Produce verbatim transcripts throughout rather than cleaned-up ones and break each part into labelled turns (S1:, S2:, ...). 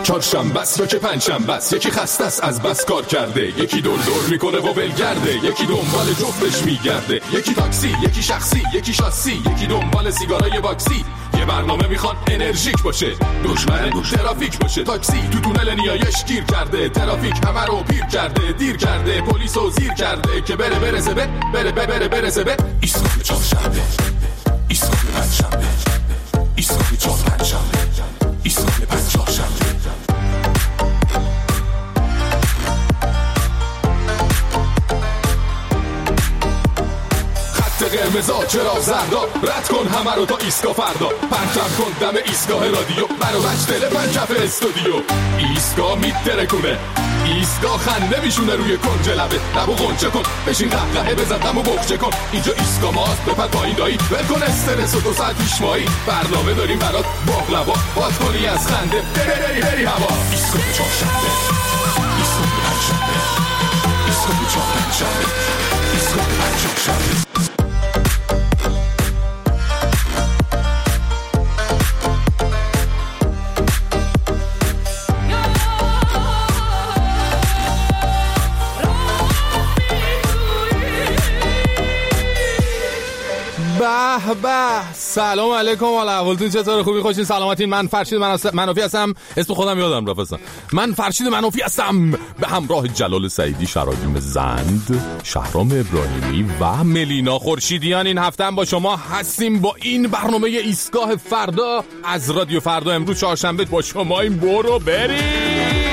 S1: چهارشنبه است یا که پنجشنبه است، یکی خسته است از بس کار کرده، یکی دور دور میکنه و ولگرده، یکی دنبال جفتش میگرده، یکی تاکسی، یکی شخصی، یکی شاسی، یکی دنبال سیگارای باکسی. یه برنامه میخواد انرژیک باشه، دشمن ترافیک باشه. تاکسی تو تونل نیایش گیر کرده، ترافیک همه رو پیر کرده، دیر کرده، پلیسو زیر کرده که بره برسه به بره بره بره برسه به ایستگاه چهارشنبه، ایستگاه پنجشنبه، ایستگاه چهار پنجشنبه، ایستگاه پنجشنبه. قرمزا چرا زردا، رد کن همه رو تا ایستگاه فردا، پرچم کن دم ایستگاه رادیو، برو بچ تلفن کف استودیو. ایستگاه میترکونه، ایستگاه خنده میشونه روی کنج لبه، لبو غنچه کن بشین قهقهه بزن دمو بخچه کن. اینجا ایستگاه ماست بپر پایین دایی، ول کن استرس و دو ساعت پیش مایی، برنامه داریم برات باقلوا، باد کنی از خنده بری بری بری هوا. ایستگاه چهارشنبه، ایستگاه پنجشنبه، ایستگاه چهار پنجشنبه، ایستگاه پنجشنبه.
S2: به به، سلام علیکم، حال احوالتون چطوره؟ خوبی؟ خوشین؟ سلامتین؟ من فرشید منافی هستم، اسم خودم یادم رفت اصلا. من فرشید منافی هستم به همراه جلال سعیدی، شراجیم زند، شهرام ابراهیمی و ملینا خورشیدیان. این هفته هم با شما هستیم با این برنامه ایستگاه فردا از رادیو فردا. امروز چهارشنبه با شما این برو بریم.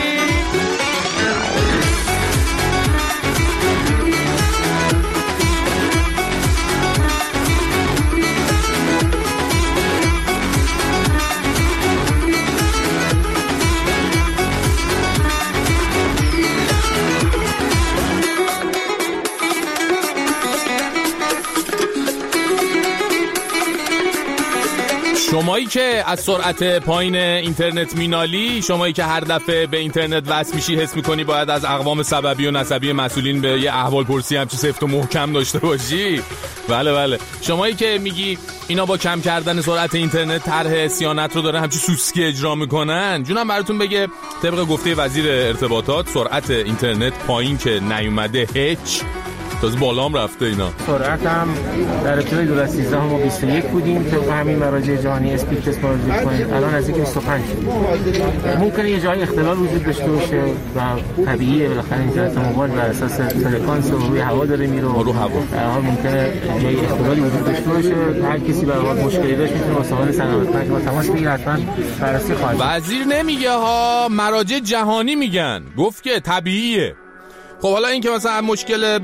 S2: شمایی که از سرعت پایین اینترنت مینالی، شمایی که هر دفعه به اینترنت وصل میشی حس میکنی باید از اقوام سببی و نسبی مسئولین به یه احوال پرسی همچی سفت و محکم داشته باشی. بله بله، شمایی که میگی اینا با کم کردن سرعت اینترنت طرح صیانت رو داره همچی سوسکی اجرا میکنن، جونم براتون بگه طبق گفته وزیر ارتباطات سرعت اینترنت پایین که نیومده هیچ، تازه بالا هم رفته. اینا
S3: سرعت هم در ابتدای دولت سیزده ما بیست و یک بودیم، طبق همین مراجع جهانی اسپید تست مراجعه کنیم الان نزدیک بیست و پنج شدیم. ممکنه یه جای اختلال وجود داشته باشه و طبیعیه، بالاخره اینترنت موبایل بر اساس فرکانس روی هوا داره میره، رو هوا هر ممکنه جای اختلالی وجود داشته باشه. هر کسی به هر مشکلی داشت میتونه با سازمان سلامت با تماس بگیره، حتما بررسی خواهد.
S2: وزیر نمیگه ها، مراجع جهانی میگن، گفت که طبیعیه. خب حالا این که مثلا مشکل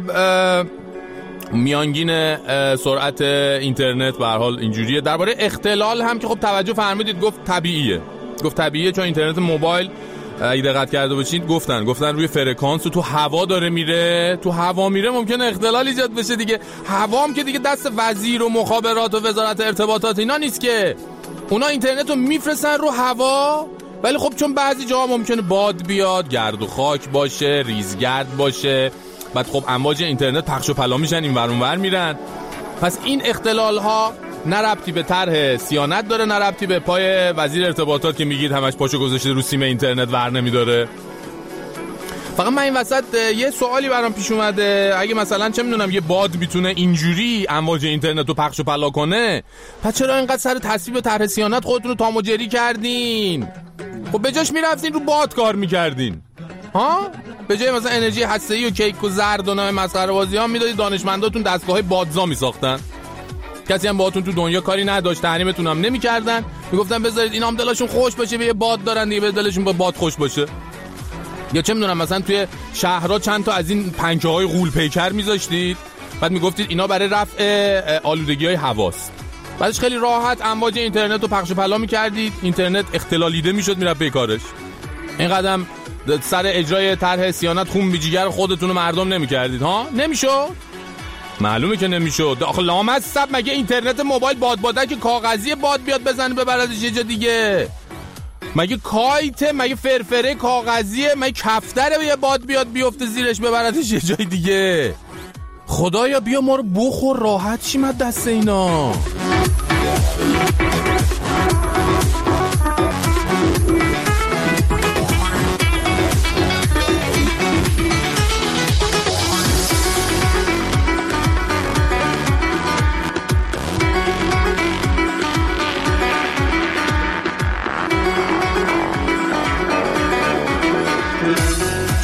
S2: میانگین سرعت اینترنت به هر حال اینجوریه. درباره اختلال هم که خب توجه فرمودید گفت طبیعیه، گفت طبیعیه چون اینترنت موبایل اگه دقت کرده باشید گفتن گفتن روی فرکانس و تو هوا داره میره، تو هوا میره ممکنه اختلال ایجاد بشه دیگه. هوا هم که دیگه دست وزیر و مخابرات و وزارت ارتباطات اینا نیست که، اونا اینترنت رو میفرستن رو هوا، ولی خب چون بعضی جاها ممکنه باد بیاد، گرد و خاک باشه، ریزگرد باشه، بعد خب امواج اینترنت پخش و پلا میشن این ور اون ور میرن. پس این اختلال ها نه ربطی به طرح صیانت داره، نه ربطی به پای وزیر ارتباطات که میگید همش پاشو گذاشته رو سیم اینترنت ور نمیداره. فقط من این وسط یه سوالی برام پیش اومده، اگه مثلا چه میدونم یه باد میتونه اینجوری امواج اینترنت رو پخش و پلا کنه، پس چرا اینقدر سر تصویب طرح صیانت خودتون رو تام و جری کردین؟ خب به جاش میرفتین رو باد کار میکردین ها، به جای مثلا انرژی هسته‌ای و کیک و زرد و نام مسخره بازی ها میدادید دانشمنداتون دستگاه‌های بادزا میساختن، کسی هم باهاتون تو دنیا کاری نداشت، تحریمتون هم نمیکردن، میگفتن بذارید اینا هم دلشون خوش باشه به یه باد دارن دیگه، به دلشون با باد خوش باشه. یا چه میدونم مثلا توی شهرها چند تا از این پنکه‌های غول پیکر میذاشتید، بعد میگفتید اینا برای رفع آلودگی‌های هواست، بعدش خیلی راحت امواج اینترنت رو پخش و پلا می‌کردید، اینترنت اختلالیده میشد میرفت به کارش. این قدم سر اجرای طرح صیانت خون بی جگر خودتون رو مردم نمی‌کردید ها؟ نمیشد؟ معلومه که نمیشد. آخه لامصب مگه اینترنت موبایل باد باده که کاغذی باد بیاد بزنه ببردش یه جا دیگه؟ مگه کایته؟ مگه فرفره کاغذیه؟ مگه کفتره یه باد بیاد بیفته زیرش ببردش یه جای دیگه؟ خدایا بیا ما رو بخور راحت شیم از دست اینا.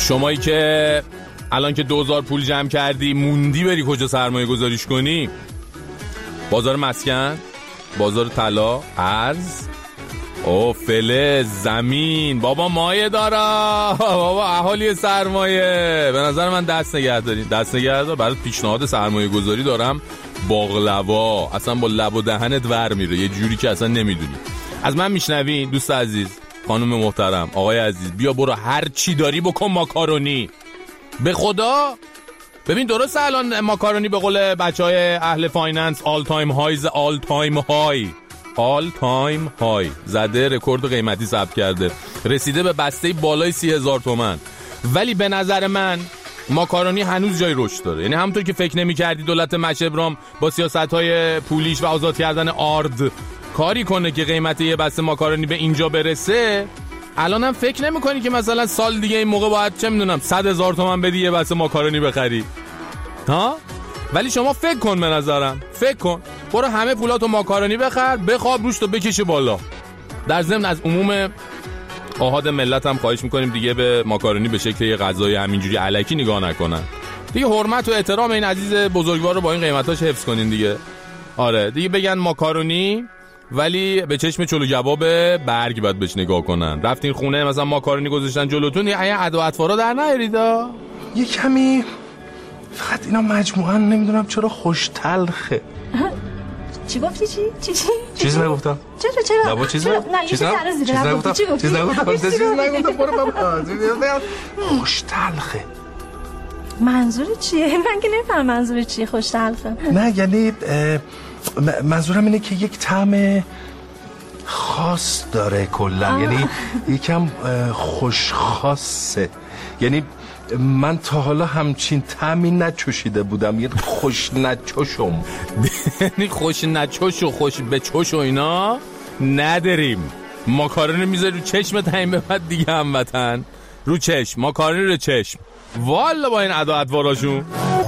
S2: شمایی که الان که دوزار پول جمع کردی موندی بری کجا سرمایه گذاریش کنی؟ بازار مسکن، بازار طلا، ارز، او فلز، زمین. بابا مایه دارا، بابا اهالی سرمایه، به نظر من دست نگه دارین. دست نگه دار. برات پیشنهاد سرمایه گذاری دارم، باقلوا. اصلا با لب و دهنت ور میره یه جوری که اصلا نمیدونی. از من میشنوین دوست عزیز، خانم محترم، آقای عزیز، بیا برو هر چی داری بکن ماکارونی. به خدا ببین درست الان ماکارونی به قول بچهای اهل فایننس آل تایم هایز آل تایم های آل تایم های زده، رکورد قیمتی ثبت کرده، رسیده به بسته بالای سی هزار تومن. ولی به نظر من ماکارونی هنوز جای رشد داره. یعنی همونطور که فکر نمی کردی دولت مچبرام با سیاست‌های پولیش و آزاد کردن آرد کاری کنه که قیمت یه بسته ماکارونی به اینجا برسه، الان هم فکر نمی کنی که مثلا سال دیگه این موقع باید چه میدونم صد هزار تومن بدی یه بسته ماکارونی بخری ها؟ ولی شما فکر کن، به نظرم فکر کن، برو همه پولاتو ماکارونی بخر، بخواب روش تو بکشه بالا. در ضمن از عموم آحاد ملت هم خواهش میکنیم دیگه به ماکارونی به شکل یه غذای همینجوری الکی نگاه نکنن دیگه. حرمت و احترام این عزیز بزرگوار رو با این قیمتاش حفظ کنین دیگه. آره دیگه بگن ماکارونی ولی به چشم چلو کباب برگ باید بهش نگاه کنن. رفتین خونه مثلا ماکارونی گذاشتن جلوتون، یه ادا اطفارا در نیاریدا.
S4: یه کمی فقط اینا مجموعاً نمیدونم چرا خوش تلخه.
S5: چی گفتی؟ چی؟ چی چی؟
S4: چیزی نگفتم.
S5: چرا چرا؟
S4: نه با چیزی نگفتم.
S5: نه چیزی نگفتم.
S4: چیزی نگفتم. چیزی نگفتم. چیزی نگفتم. برو بابا. خوش تلخه.
S5: منظور چیه؟ من که نمیفهمم منظور چیه خوش تلخه.
S4: نه یعنی منظورم اینه که یک طعم خاص داره کلا، یعنی یکم خوش خاصه. یعنی من تا حالا همچین طعمی نچوشیده بودم، یه خوش نچوشم.
S2: یعنی خوش نچوش و خوش بچوش و اینا نداریم. ماکارونی میذاری رو چشمت، همین به بعد دیگه هموطن رو چشم، ماکارونی رو چشم. والا با این ادا اطواراشون.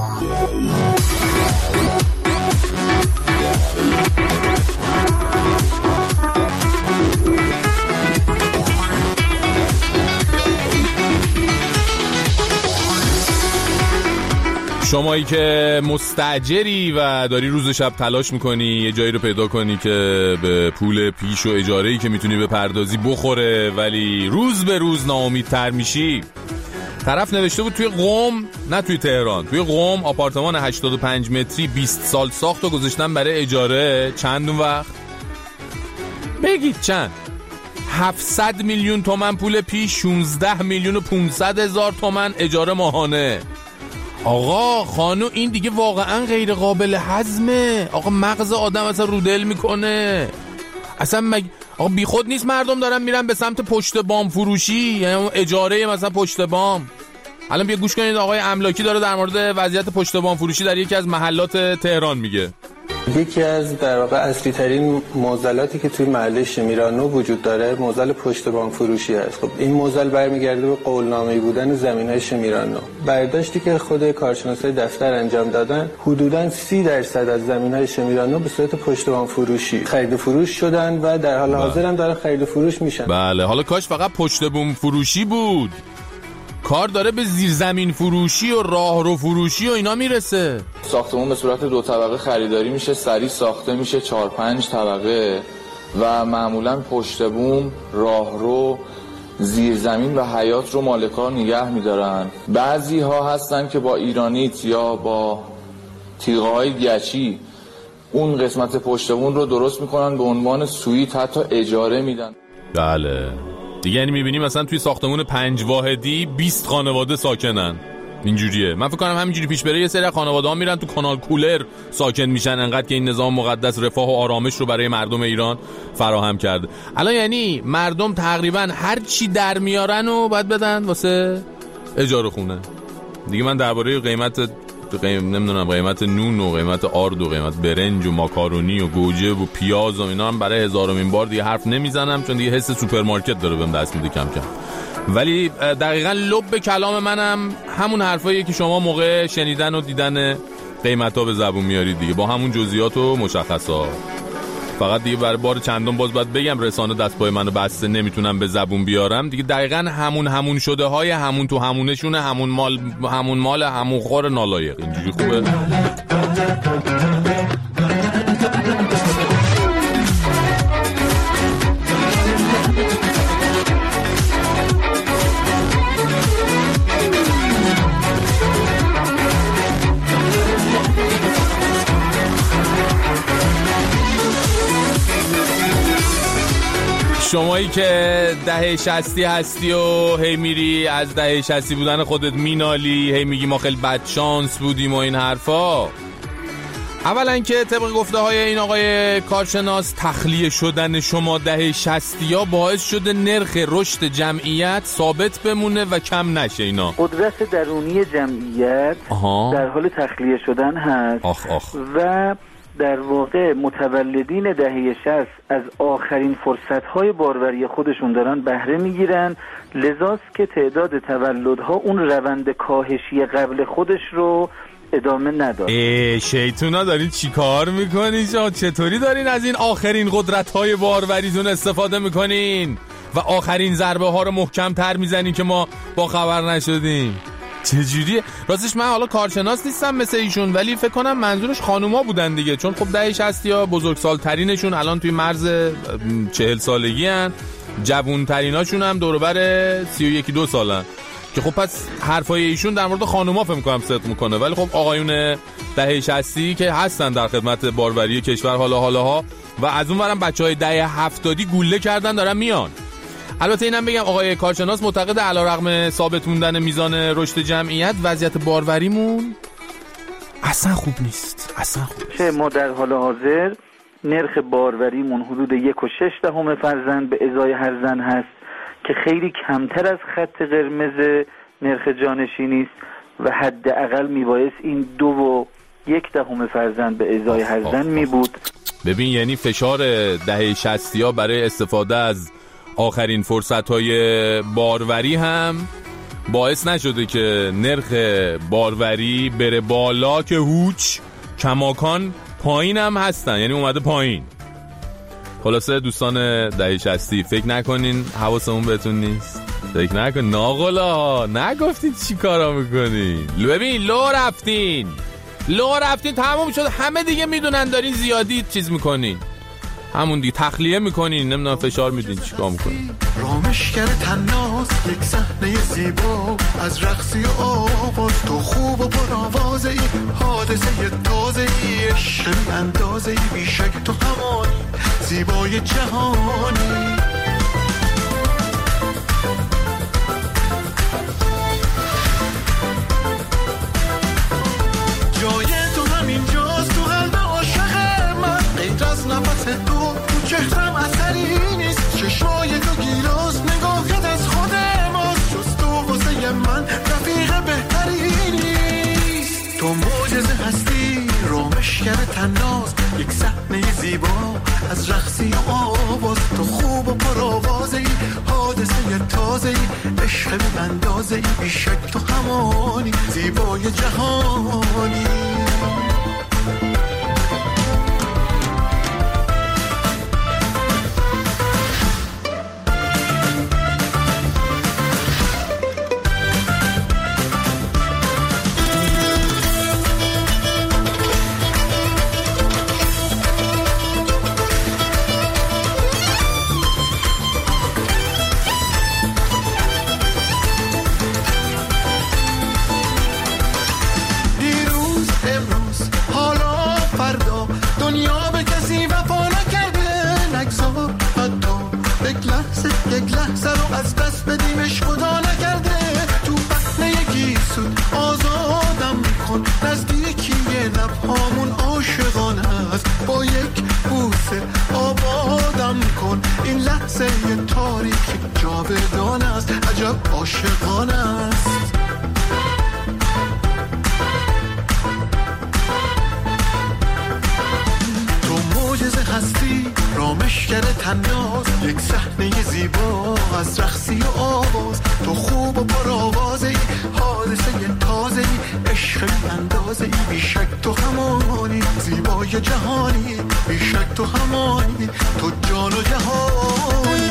S2: شمایی که مستاجری و داری روز شب تلاش میکنی یه جایی رو پیدا کنی که به پول پیش و اجاره‌ای که میتونی بپردازی بخوره، ولی روز به روز ناامیدتر میشی. طرف نوشته بود توی قم، نه توی تهران، توی قم آپارتمان هشتاد و پنج متری بیست سال ساخت و گذاشتن برای اجاره. چند اون وقت؟ بگید چند؟ هفتصد میلیون تومن پول پیش، شانزده میلیون و پانصد هزار تومن اجاره ماهانه. آقا خانو این دیگه واقعا غیر قابل هضمه. آقا مغز آدم اصلا رودل میکنه اصلا. مگ... آقا بی خود نیست مردم دارن میرن به سمت پشت بام فروشی، یعنی اجاره مثلا پشت بام. الان بیا گوش کنید آقای املاکی داره در مورد وضعیت پشت بام فروشی در یکی از محلات تهران میگه.
S6: یکی از در واقع اصلی ترین معضلاتی که توی محله شمیرانو وجود داره معضل پشت بام فروشی است. خب این معضل برمیگرده به قولنامه‌ای بودن زمین‌های شمیرانو. برداشتی که خود کارشناسای دفتر انجام دادن، حدوداً سی درصد از زمین‌های شمیرانو به صورت پشت بام فروشی خرید و فروش شدن و در حال حاضر هم دارن خرید و فروش میشن.
S2: بله حالا کاش فقط پشت بام فروشی بود، کار داره به زیرزمین فروشی و راهرو فروشی و اینا میرسه.
S7: ساختمون به صورت دو طبقه خریداری میشه، سریع ساخته میشه چهار پنج طبقه و معمولا پشت بوم، راهرو، زیرزمین و حیاط رو مالکان نگه میدارن. بعضی ها هستن که با ایرانیت یا با تیغه های گچی اون قسمت پشت بوم رو درست میکنن به عنوان سویت، حتی اجاره میدن.
S2: بله دیگه، یعنی میبینیم مثلا توی ساختمون پنج واحدی بیست خانواده ساکنن. اینجوریه. من فکر کنم همینجوری پیش بره یه سری خانواده ها میرن تو کانال کولر ساکن میشن، انقدر که این نظام مقدس رفاه و آرامش رو برای مردم ایران فراهم کرده. الان یعنی مردم تقریبا هر چی در میارن و باید بدن واسه اجاره خونه. دیگه من درباره قیمت قیم نمیدونم قیمت نون و قیمت آرد و قیمت برنج و ماکارونی و گوجه و پیاز و اینا هم برای هزارمین بار دیگه حرف نمیزنم، چون دیگه حس سوپرمارکت داره بهم دست میده کم کم. ولی دقیقاً لب کلام منم همون حرفاییه که شما موقع شنیدن و دیدن قیمتا به زبون میارید دیگه، با همون جزئیات و مشخصات. فقط دیگه برای بار چندم باز باید بگم رسانه دست پای منو بسته، نمیتونم به زبون بیارم دیگه. دقیقاً همون همون شده های همون تو همونشونه، همون مال همون مال همون خور نالایق. اینجوری خوبه؟ شمایی که دهه شصتی هستی و هی میری از دهه شصتی بودن خودت مینالی، هی میگی ما خیلی بدشانس بودیم و این حرفا. اولا که طبق گفته های این آقای کارشناس تخلیه شدن شما دهه شصتی ها باعث شده نرخ رشد جمعیت ثابت بمونه و کم نشه. اینا
S8: قدرت درونی جمعیت آها. در حال تخلیه شدن هست.
S2: آخ آخ.
S8: و در واقع متولدین دهه شصت از آخرین فرصت‌های باروری خودشون دارن بهره میگیرن، لذاست که تعداد تولدها اون روند کاهشی قبل خودش رو ادامه نداره.
S2: ای شیطونا دارین چی کار میکنین؟ چطوری دارین از این آخرین قدرت‌های باروریتون استفاده میکنین و آخرین ضربه ها رو محکم تر میزنین که ما با خبر نشدیم؟ چجوریه؟ راستش من حالا کارشناس نیستم مثل ایشون، ولی فکر کنم منظورش خانوما بودن دیگه، چون خب دهه شصتی ها بزرگسال ترینشون الان توی مرز چهل سالگی هن، جوون تریناشون هم دور و بر سی و یکی دو سالن، که خب پس حرفای ایشون در مورد خانوما فکر میکنم صدق میکنه. ولی خب آقایون دهه شصتی که هستن در خدمت باروری کشور حالا حالاها و از اون ورم بچهای دهه هفتادی گوله کردن دارن میان. البته اینم بگم آقای کارشناس معتقد علیرغم ثابت موندن میزان رشد جمعیت وضعیت باروریمون اصلا خوب نیست، اصلا خوب نیست.
S8: چه ما در حال حاضر نرخ باروریمون حدود یک و شش دهم فرزند به ازای هر زن هست که خیلی کمتر از خط قرمز نرخ جانشینی است و حداقل میبایست این دو و یک دهم فرزند به ازای هر زن می بود.
S2: ببین یعنی فشار دهه شصتی ها برای استفاده از آخرین فرصت‌های باروری هم باعث نشده که نرخ باروری بره بالا، که هوچ کماکان پایین هم هستن، یعنی اومده پایین. خلاصه دوستان دهه شصتی فکر نکنین حواسمون بهتون نیست، فکر نکن ناقلا نگفتید چی کارا میکنین. ببین لو رفتین لو رفتین تموم شد، همه دیگه میدونن دارین زیادی چیز میکنین، همون دیگه تخلیه میکنین، نمیدونم فشار میدین، چیکار میکنین.
S9: رامشگر تناس یک صحنه زیبا از رقصی و آواز، تو خوب و پرآوازه ای، حادثه تازه ای، عشق اندازه ای، بیشک تو همانی زیبای جهانی. جای تو همین جاست تو قلب عاشق من، غیر از نفس تو تو چهرم اثری نیست، چشمای تو گیلاس نگاهت از خود ماست، جز تو واسه من رفیق بهتری نیست. تو معجزه هستی رامشگر تناس، یک صحنه زیبا از رقصی و آواز، تو خوب و پرآوازه ای، حادثه تازه ای، عشق بی اندازه ای، بیشک تو همانی زیبای جهانی. یک لحظه رو از دست بدیمش خدا نکرده، تو بحنه یکی سود آزادم میکن، نزدیکی لبهامون عاشقانه است، با یک بوسه آبادم کن، این لحظه یه تاریخی جاودانه است، عجب عاشقانه است. تو معجزه هستی رامشگر تناس، یک صحنه زیبا از رقصی و آواز، تو خوب و پرآوازه ای، حادثه تازه ای، عشق اندازه ای، بیشک تو همانی زیبای جهانی، بیشک تو همانی، تو جان و جهانی.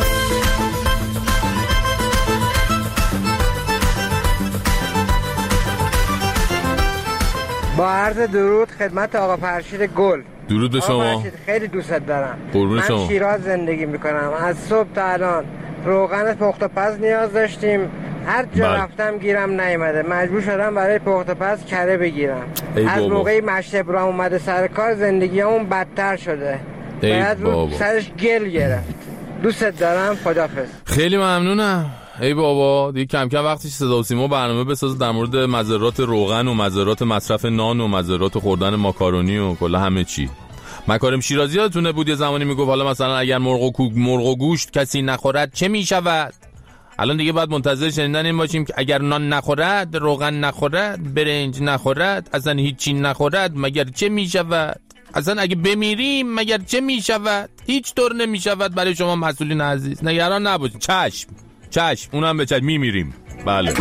S10: با عرض درود خدمت آقا فرشید گل.
S2: درود به شما.
S10: فرشید خیلی دوستت دارم.
S2: من
S10: شما. شیراز زندگی میکنم. از صبح تا الان روغن پخت و پز نیاز داشتیم، هر جا بل. رفتم گیرم نیومده، مجبور شدم برای پخت و پز کره بگیرم. از موقعی مشت ابراهیم اومده سر کار زندگیمون بدتر شده، باید رو سرش گل گرفت. دوستت دارم، خداحافظ.
S2: خیلی ممنونم. ای بابا دیگه کم کم وقتی صدا و سیما برنامه بسازه در مورد مضرات روغن و مضرات مصرف نان و مضرات خوردن ماکارونی و کلا همه چی. مکارم شیرازی یادتونه بود یه زمانی میگفت حالا مثلا اگر مرغ و کوک مرغ و گوشت کسی نخورد چه میشود؟ الان دیگه باید منتظر شنیدن این باشیم که اگر نان نخورد، روغن نخورد، برنج نخورد، اصلا هیچی نخورد مگر چه میشود؟ اصلا اگه بمیریم مگر چه میشود؟ هیچ طور نمیشود. برای شما مسئولین عزیز نگران نباشید. چشم چشم اونم به چشم میمیریم. بله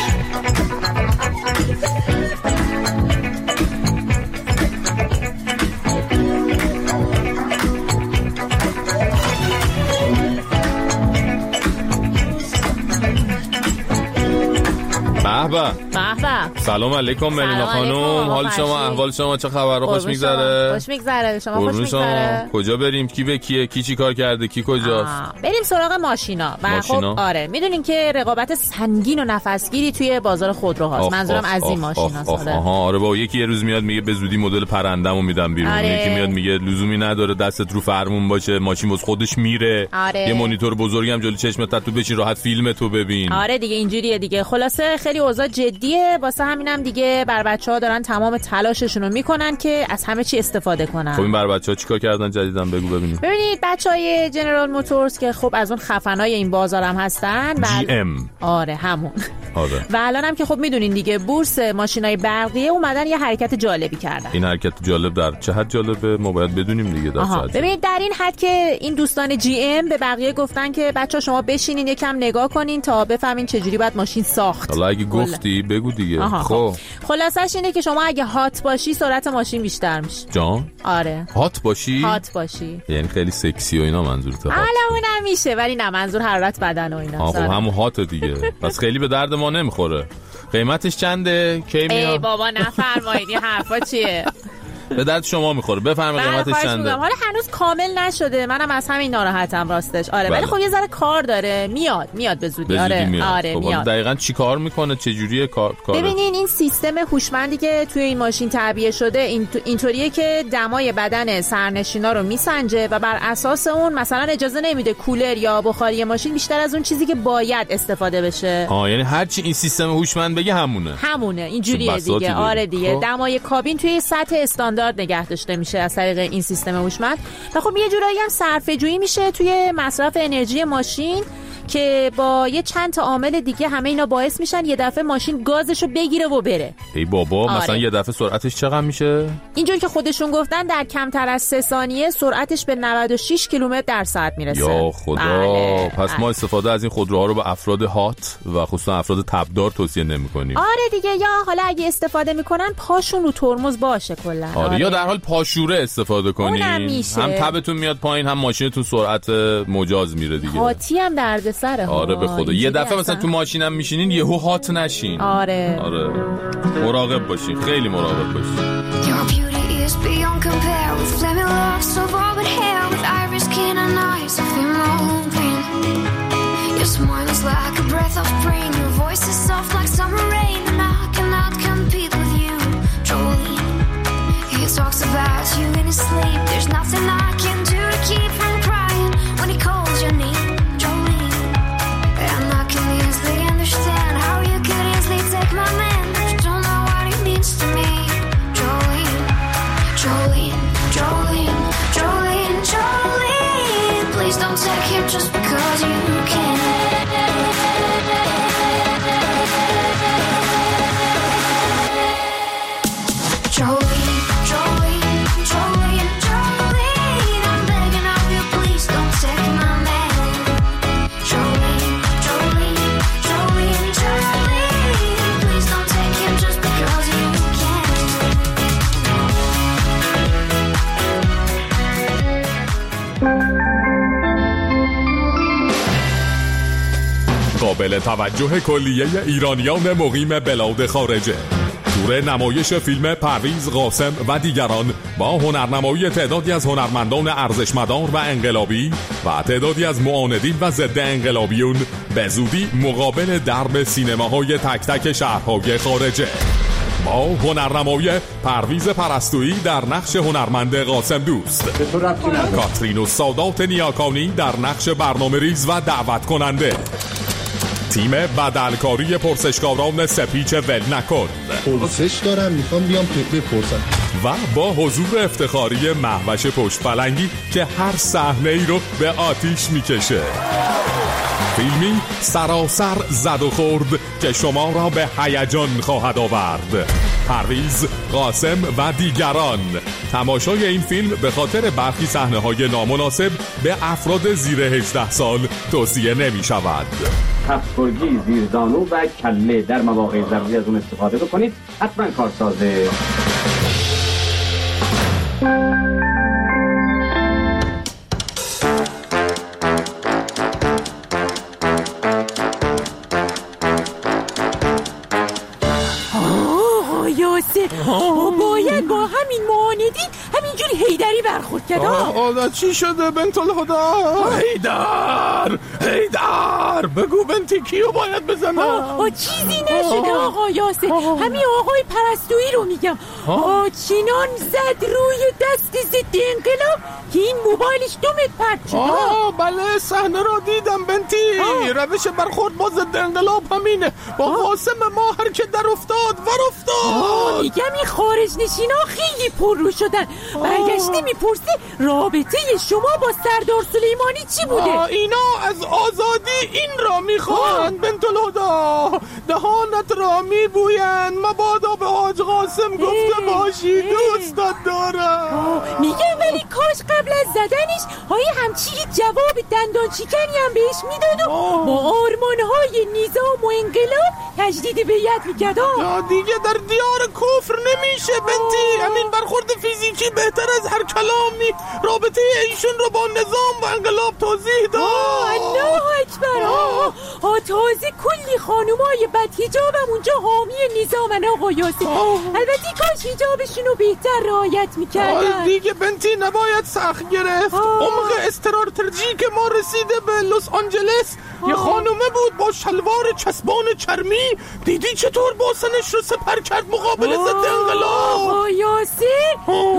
S11: به به.
S2: سلام علیکم ملینا خانم، حال شما احوال شما چه خبره؟ خوش میگذره؟
S11: خوش میگذره. شما خوش میگذره؟
S2: کجا بریم؟ کی به کیه؟ کی چی کار کرده؟ کی کجاست؟
S11: بریم سراغ ماشینا. و خب آره میدونین که رقابت سنگین و نفسگیری توی بازار خودروهاست. منظورم از این ماشیناست.
S2: آها آره با یکی یه روز میاد میگه به زودی مدل پرندمو میدم بیرون. آره. یکی میاد میگه لزومی نداره دستت رو فرمون باشه، ماشین واسه خودش میره.
S11: آره.
S2: یه مانیتور بزرگم جلوی چشمت تو بشین راحت فیلم تو ببین.
S11: آره دیگه اینجوریه دیگه. خلاصه خیلی اوضاع جدیه، واسه همینم دیگه بر بچه‌ها دارن تمام تلاششون رو میکنن که از همه چی استفاده کنن.
S2: خب این بر بچه‌ها چیکار کردن جدیدن بگو ببینیم.
S11: ببینید بچهای جنرال موتورز که خب از اون خفنای این بازارم هستن.
S2: جی ام.
S11: آره همون.
S2: آره.
S11: و الانم که خب میدونین دیگه بورس ماشینای برقیه اومدن یه حرکت جالبی کردن.
S2: این حرکت جالب در چه حد جالبه؟ ما باید بدونیم دیگه در چه حد.
S11: ببینید در این حد که این دوستان جی ام به بقیه گفتن که بچه‌ها شما بشینین یکم نگاه کنین تا بفهمین چه جوری باید ماشین ساخت.
S2: حالا اگه گفتی بگو دیگه. خب
S11: خلاصش اینه که شما اگه هات باشی سرعت ماشین بیشتر میشه.
S2: جان؟
S11: آره.
S2: هات باشی؟
S11: هات باشی.
S2: یعنی خیلی سکسی و اینا منظورته؟
S11: حالا اونم میشه ولی نه منظور حرارت بدن و اینا.
S2: خب همون هات دیگه. پس خیلی به درد ما نمیخوره. قیمتش چنده؟ کی میاد؟
S11: ای بابا نفرمایید این حرفا چیه؟
S2: به درد شما میخوره. بفرمایید قیمتش چنده؟
S11: حالا هنوز کامل نشده، منم از همین ناراحتم راستش. آره بله. ولی خب یه ذره کار داره، میاد میاد به زودی. آره
S2: میاد.
S11: آره
S2: خب
S11: میاد.
S2: دقیقاً چی کار میکنه؟ چه جوریه کار کاره؟
S11: ببینین این سیستم هوشمندی که توی این ماشین تعبیه شده این اینطوریه که دمای بدن سرنشینا رو میسنجه و بر اساس اون مثلا اجازه نمیده کولر یا بخاری ماشین بیشتر از اون چیزی که باید استفاده بشه.
S2: آ یعنی هر چی این سیستم هوشمند بگه همونه.
S11: همونه. اینجوریه دیگه. آره دیگه. خب. دمای کابین توی سطح استاندارد نگه داشته میشه از طریق این سیستم هوشمند و خب یه جورایی هم صرفه‌جویی میشه توی مصرف انرژی ماشین که با یه چند تا عامل دیگه همه اینا باعث میشن یه دفعه ماشین گازشو بگیره و بره.
S2: ای بابا
S11: آره.
S2: مثلا یه دفعه سرعتش چقدر میشه؟
S11: اینجور که خودشون گفتن در کمتر از سه ثانیه سرعتش به نود و شش کیلومتر در ساعت میرسه.
S2: یا خدا. بله. پس بله. ما استفاده از این خودروها رو به افراد هات و خصوصا افراد تبدار توصیه نمی‌کنیم.
S11: آره دیگه. یا حالا اگه استفاده میکنن پاشون رو ترمز باشه کلا.
S2: آره. آره یا در حال پاشوره استفاده کنین. هم تبتون میاد پایین هم ماشینتون سرعت مجاز میره دیگه.
S11: هاتی هم دردسره.
S2: آره به خدا. یه دفعه مثلا تو ماشینم میشینین یهو هات نشین.
S11: آره.
S2: آره. مراقب باشین. خیلی مراقب باشین.
S12: Just because you can. Jolene, Jolene, Jolene, Jolene, I'm begging of you, please don't take my man. Jolene, Jolene, Jolene, Jolene, please don't take him just because you can.
S1: قابل توجه کلیه ایرانیان مقیم بلاد خارجه. تور نمایش فیلم پرویز قاسم و دیگران با هنرنمایی تعدادی از هنرمندان ارزشمدار و انقلابی و تعدادی از معاندین و ضد انقلابیون به زودی مقابل درب سینماهای تک تک شهرهای خارجه. با هنرنمایی پرویز پرستویی در نقش هنرمند قاسم دوست، کاترین و سادات نیاکانی در نقش برنامه ریز و دعوت کننده، تیم بدلکاری پرسشکاران سپیچ ول نکن.
S13: پرسش دارم میخوام بیام بپرسم.
S1: و با حضور افتخاری مهوش پشت پلنگی که هر صحنه ای رو به آتیش میکشه. فیلمی سراسر زد و خورد که شما را به هیجان خواهد آورد. پرویز قاسم و دیگران. تماشای این فیلم به خاطر برخی صحنه‌های نامناسب به افراد زیر هجده سال توصیه نمی شود.
S14: کفگرگی، زیرزانو و کله در مواقع ضروری از اون استفاده بکنید. حتما کارسازه.
S11: باید با همین معاندین همینجوری هیدری برخورد کرد.
S2: آه چی شده بنت الهدا؟ هیدر هیدر بگو بنتی کیو باید بزنم؟
S11: آه چیزی نشده آقا یاسر، همین آقای پرستویی رو میگم. آه چینان زد روی دست ضد انقلاب که این موبایلش دو متر پرت شد.
S2: آه بله صحنه رو دیدم بنتی. روش برخورد با ضد انقلاب همینه، با قاسم ما هر که در افتاد ور افتاد.
S11: میگم این خارج نشینا خیلی پر رو شدن. برگشته میپرسه رابطه شما با سردار سلیمانی چی بوده؟
S2: اینا از آزادی این را میخواهند بنت الهدا، دهانت را میبویند مبادا به حاج قاسم گفته باشی دوستت دارم.
S11: میگم ولی کاش قبل از زدنش های همچی جواب دندان چیکنی هم بهش میداد و با آرمانهای نظام و انقلاب تجدید بیعت میکرد.
S2: دیگه در دیار کفر نمیشه بنتی. همین برخورد فیزیکی بهتر از هر کلامی رابطه ایشون رو با نظام و انقلاب توضیح داد.
S11: الله اکبر. آه تازه کلی خانومای بدحجاب هم اونجا حامی نظامن آقا یاسر. البته کاش حجابشون رو بهتر رعایت میکردن.
S2: دیگه بنتی نباید سخت گرفت. عمق استراتژیک ما رسیده به لس آنجلس. یه خانومه بود با شلوار چسبان چرمی، دیدی چطور باسنش رو سپر کرد مقابل ضد انقلاب؟
S11: آقا یاسر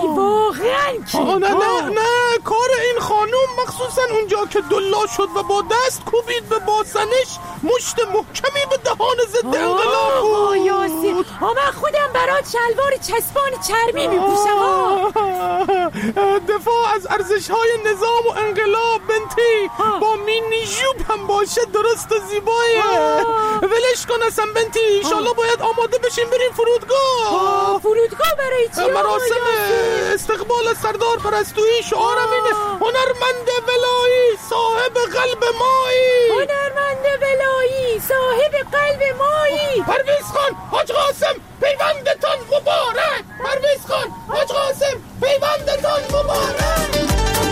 S11: واقعا کی؟
S2: نه نه نه کار این خانوم، مخصوصا اونجا که دلا شد و با دست کوبید به باسنش مشت محکمی به دهان ضد انقلاب بود.
S11: آقا یاسر من خودم برات شلوار چسبان چرمی میپوشم.
S2: دفاع از ارزش‌های نظام و انقلاب بنتی با مینی ژوب هم باشه درست و زیبایه. ولش کن اصلا بنتی، انشالله باید آماده بشیم بریم فرودگاه.
S11: فرودگاه برای چی؟
S2: مراسم استقبال سردار پرستویی. شعارم اینه هنرمند ولایی صاحب قلب مایی.
S11: هنرمند ولایی صاحب قلب مایی.
S2: پرویز خان حاج قاسم پیوندتان مبارک. پرویز خان حاج قاسم پیوندتان مبارک.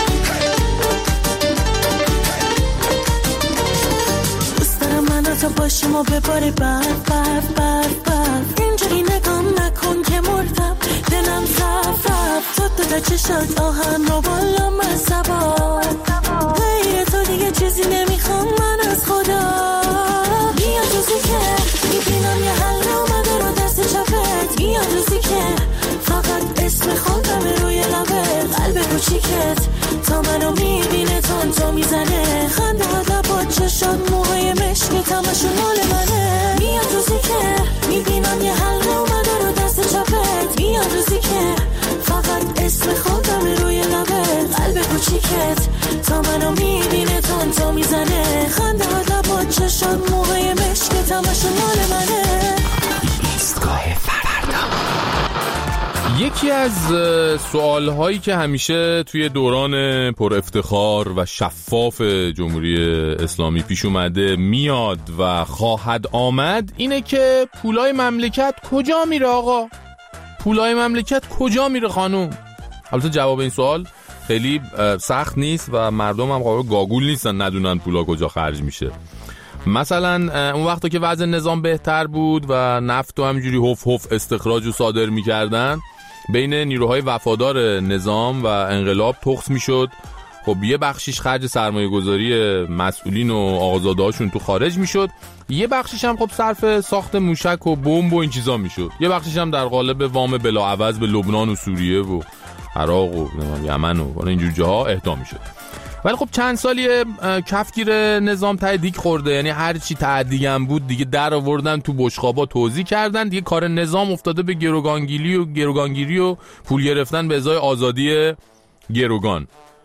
S15: تو باشیم و بباری برف برف برف برف. اینجوری نگام نکن که مردم دلم رفت رفت. تو داده چشات آهن رو بالا من سبا. غیر تو دیگه چیزی نمیخوام من از خدا. بیا روزی که میبینم یه حل اومده رو دست چپت. بیا روزی که فقط اسم خودم روی لبت. قلب کوچیکت تا منو میبینه تون تو میزنه. خنده ها لبا چشات موهای مشکت همشون مال منه. بیا روزی که میبینم یه حلقه اومده رو دست چپت. بیا روزی که فقط اسم خودم روی لبت. قلب کوچیکت تا منو میبینه تون تو میزنه. خنده ها لبا چشات موهای مشکت همشون مال منه.
S2: ایستگاه فردا. یکی از سوالهایی که همیشه توی دوران پر افتخار و شفاف جمهوری اسلامی پیش اومده میاد و خواهد آمد اینه که پولای مملکت کجا میره آقا؟ پولای مملکت کجا میره خانوم؟ البته جواب این سوال خیلی سخت نیست و مردم هم قابل گاگول نیستن ندونن پولا کجا خرج میشه. مثلا اون وقتا که وضع نظام بهتر بود و نفت و همینجوری هف هف استخراج و صادر میکردن، بین نیروهای وفادار نظام و انقلاب تخص میشد. خب یه بخشیش خرج سرمایه گذاری مسئولین و آقازاده هاشون تو خارج میشد، یه بخشیش هم خب صرف ساخت موشک و بمب و این چیزا میشد، یه بخشیش هم در قالب وام بلاعوض به لبنان و سوریه و عراق و یمن و اینجور جاها اهدا میشد. ولی خب چند سالی کفگیر نظام ته دیگ خورده، یعنی هر چی تعدی هم بود دیگه در آوردن تو بشقابا توزیع کردن، دیگه کار نظام افتاده به گروگانگیری و گروگانگیری و پول گرفتن به ازای آزادی گروگان.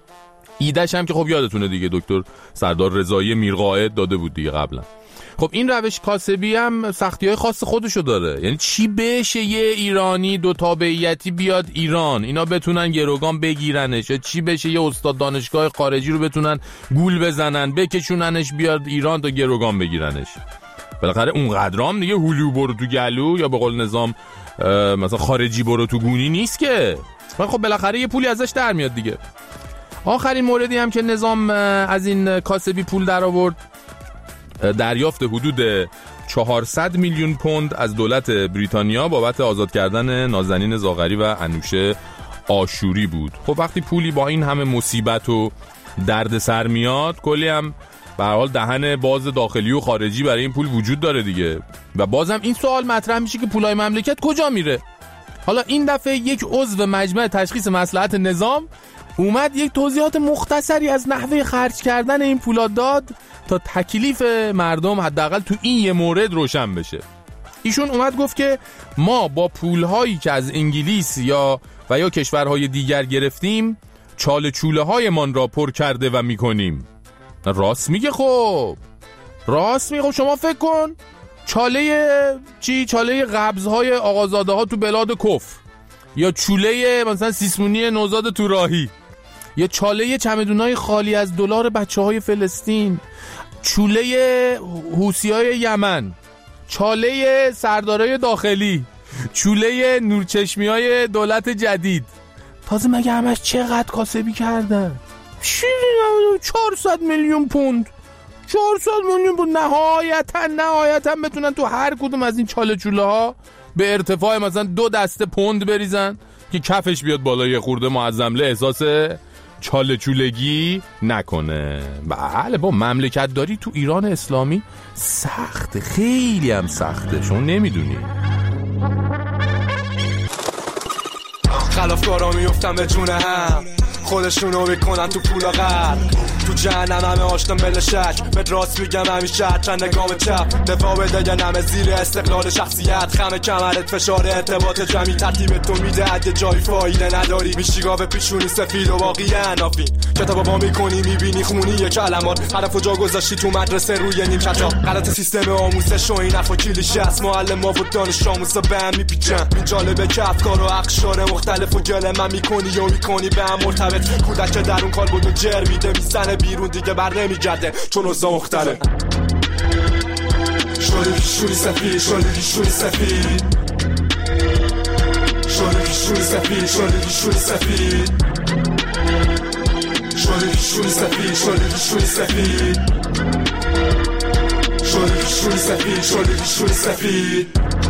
S2: ایدهش هم که خب یادتونه دیگه دکتر سردار رضایی میرقائد داده بود دیگه قبلا. خب این روش کاسبی هم سختی‌های خاص خودشو داره، یعنی چی بشه یه ایرانی دو تابعیتی بیاد ایران اینا بتونن گروگان بگیرنش، یا چی بشه یه استاد دانشگاه خارجی رو بتونن گول بزنن بکشوننش بیاد ایران تا گروگان بگیرنش. بالاخره اون قدرام دیگه هلو برو تو گلو یا به قول نظام مثلا خارجی برو تو گونی نیست که، خب بالاخره یه پولی ازش در میاد دیگه. آخرین موردی هم که نظام از این کاسبی پول در آورد، دریافت حدود چهارصد میلیون پوند از دولت بریتانیا بابت آزاد کردن نازنین زاغری و انوشه آشوری بود. خب وقتی پولی با این همه مصیبت و درد سر میاد، کلی هم به هر حال دهن باز داخلی و خارجی برای این پول وجود داره دیگه. و بازم این سوال مطرح میشه که پولای مملکت کجا میره؟ حالا این دفعه یک عضو مجمع تشخیص مصلحت نظام اومد یک توضیحات مختصری از نحوه خرج کردن این پولا داد تا تکلیف مردم حداقل تو این یه مورد روشن بشه. ایشون اومد گفت که ما با پولهایی که از انگلیس یا و یا کشورهای دیگر گرفتیم چاله چوله های من را پر کرده و میکنیم. راست میگه. خب راست میگه. خب شما فکر کن چاله چی؟ چاله قبضهای آقازاده ها تو بلاد کف، یا چوله مثلا سیسمونی نوزاد تو راهی، یا چاله چمدونای خالی از دلار بچه های فلسطین، چوله حوثیای یمن، چاله سردارای داخلی، چوله نورچشمیای دولت جدید. تازه مگه همش چقدر کاسبی کردن؟ چهارصد میلیون پوند چهارصد میلیون پوند نهایتا نهایتا بتونن تو هر کدوم از این چاله چوله ها به ارتفاع مثلا دو دسته پوند بریزن که کفش بیاد بالای خورده معظمله احساس چاله چولگی نکنه. بله با مملکت داری تو ایران اسلامی سخته، خیلی هم سخته، شما نمیدونی.
S16: خلافکارا میفتن به جونه هم، خودشونو میکنن تو پولا غرق، تو جهنم همه آشتم بل شک، به راست میگم همیشه چند نگام چپ، دفاع بده نمه زیر استقلال شخصیت، خمه کمرت فشار ارتباط جمعی ترتیب تو میده اگه جای فایده نداری، میشیگاه به پیشونی سفید و باقی انافین، کتابا با میکنی میبینی خونی یه کلمات، حرف و جا گذاشتی تو مدرسه روی نیم کتا، غلط سیستم آموزش و این حرفا کلیشه است، معلم و دانش آموزا به هم میپیچن، این جالبه که افکار و اقشار مختلف و گله من میکنی و میکنی به هم مرتبط، کودک که در اون کال بود و جر میده میزنه بیرون دیگه بر نمیگرده چون اوضاع مختلف. شوری شوری سفید شوری شوری سفید شوری شوری سفید شوری شوری سفید شوری شوری سفید شوری شوری سفید شوری شوری سفید شوری شوری سفید.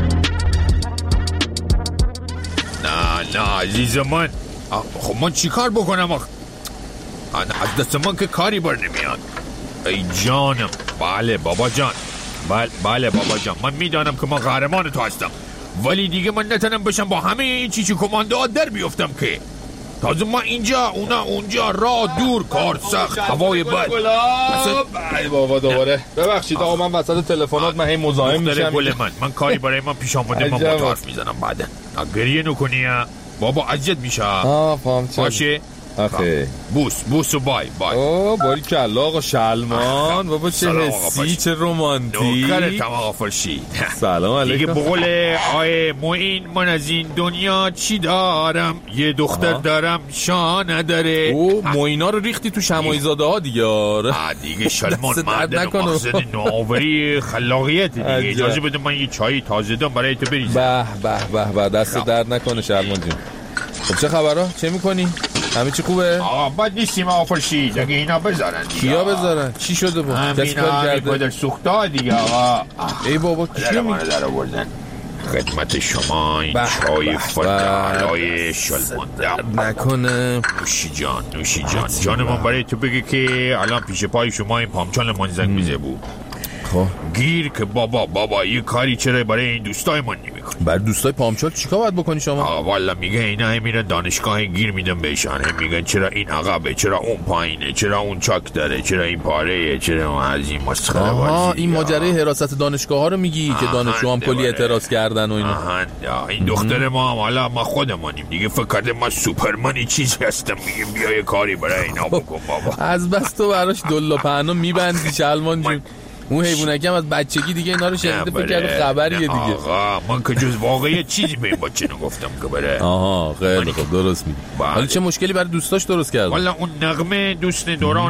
S17: نه نه عزیز من، خب من چی کار بکنم آخ؟ از دست من که کاری بر نمیاد. ای جانم. بله بابا جان، بله بله بابا جان، من میدانم که من قهرمان تو هستم، ولی دیگه من نتونم بشم با همه این چیچی کماندوها در بیفتم که تازه من اینجا اونا اونجا، راه دور، کار سخت، هوای بد.
S2: ای بابا دوباره ببخشید آقا، من وسط تلفنات من هی مزاحم میشم.
S17: گل من من کاری برای من پیش آمده، من با تو حرف میزنم بعدن. گریه نکنی بابا، اذیت میشه.
S2: آه فهمت
S17: باشه آخه بوس بوس و بای بای.
S2: اوه باری کلا آقا شلمان، بابا چه حسی چه رومانتیک.
S17: نوکرتم آقا فرشید.
S2: سلام علیکم.
S17: دیگه بقول آیه موین، من از این دنیا چی دارم؟ یه دختر آه. دارم شا نداره.
S2: او موینا رو ریختی تو شمایزاده ها دیگه.
S17: آه دیگه شلمان مردن و مقصد نوآوری خلاقیت دیگه. اجازه بده من یه چای تازه دارم برای تو بریزم.
S2: به به به به، دست درد نکنه شلمان جون. خب چه خبرها؟ چه میکنی؟ همه چی خوبه؟
S17: آقا بد نیستیم آفرشید اگه اینا بذارن دیگه.
S2: کیا بذارن؟ چی شده با؟
S17: کسی کار کرده؟ پدر سوخته دیگه آقا.
S2: ای بابا کیا میگه؟
S17: در آوردن خدمت شما این چای فتالای شلمانده
S2: نکنه.
S17: نوشی جان نوشی جان جان من برای تو بگه که الان پیش پای شما این پامچال من زنگ میزه بود.
S2: خب
S17: گیر که بابا بابا یه کاری چرا برای این دوستای من نمیکنی؟
S2: بر دوستای پامچال چیکار باید بکنی شما؟
S17: آقا والا میگه اینا هم میرن دانشگاه گیر میدن بهشان، هم میگن چرا این عقبه، چرا اون پایینه، چرا اون چاک داره، چرا این پارهه، چرا اون از این مسخره بازی.
S2: آها این ماجرای حراست دانشگاه ها رو میگی که دانشجو هم کلی اعتراض کردن و اینا.
S17: آها این دختر ما هم حالا ما خودمونیم دیگه فکر کرده ما سوپرمنی چیزی هستم، میگه بیا یه کاری برای اینا بکن بابا.
S2: از بس تو براش دل و پهنا میبندی شلمان جون. اون حیوانکی هم از بچگی دیگه اینا رو شنیده فکر کرده خبریه دیگه.
S17: آقا من که جز واقعی چیزی به این بچه نگفتم که بره.
S2: آها خیلی خوب درست میگی. حالا چه مشکلی برای دوستاش درست کرد؟
S17: والا اون نغمه دوست دوران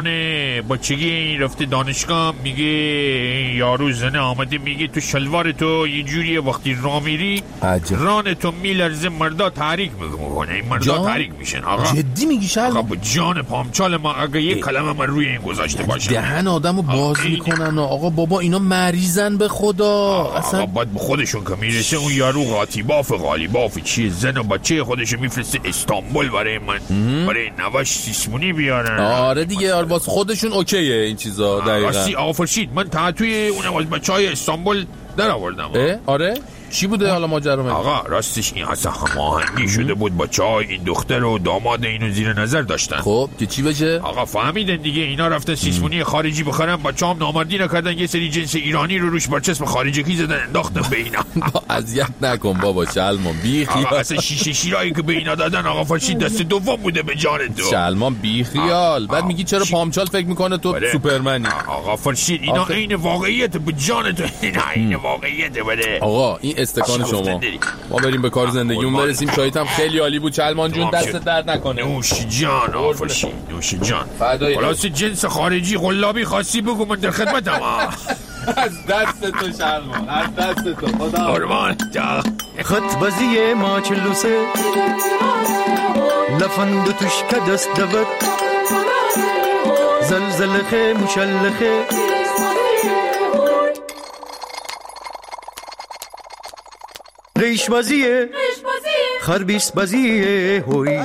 S17: بچگی رفته دانشگاه، میگه یارو زنه آمده میگه تو شلوار تو یه جوریه وقتی راه میری ران تو میلرزه، مردا تحریک میکنه، این مردا تحریک میشن. آقا
S2: جدی میگی شلمان؟
S17: آقا جان پامچال ما اگه یک کلمه من روی این گذاشته باشه
S2: دهن آدمو باز میکنن. آقا بابا اینا مریضن به خدا.
S17: اصلا آقا باید به خودشون که میرسه اون یارو قاطی باف غالی باف چیه زن و بچه خودشو میفرسته استانبول برای من ام. برای نواش سیسمونی بیارن.
S2: آره دیگه آره واسه خودشون اوکیه این چیزا. دقیقاً
S17: راستی آفرشید من تا توی اون واس بچهای استانبول در آوردم.
S2: آره چی بوده حالا ماجرا؟ من
S17: آقا راستش این اصلا هماهنگی شده بود با چای این دختر و داماد اینو زیر نظر داشتن.
S2: خب که چی بشه؟
S17: آقا فهمیدن دیگه اینا رفتن سیسمونی خارجی بخرن، بچه‌ام نامردی نکردن، یه سری جنس ایرانی رو روش برچسب خارجی کی زدن انداختن به اینا.
S2: اذیت نکن بابا شلمان بی خیال.
S17: آقا اصلا شیشه شیرایی که به اینا دادن آقا فرشید دست دوم بوده به جان تو.
S2: شلمان بی خیال. بعد میگی چرا پامچال فکر میکنه تو سوپرمنی؟
S17: آقا فرشید اینا عین واقعیت به جان تو، اینا عین واقعیت بده.
S2: آقا این استکان شما ما بریم به کار زندگیمون برسیم. چایت هم خیلی عالی بود شلمان جون، دست درد نکنه.
S17: نوش جان آفرشید نوش جان. خلاص جنس خارجی غلابی خاصی بگو من در خدمتم.
S2: از دست تو شلمان از دست تو خدا
S17: قربان جا.
S18: خط بازی ما چلوسه لفند توش که دست دود زلزلخه مشلخه ریش بازیه خربیس بازیه هوی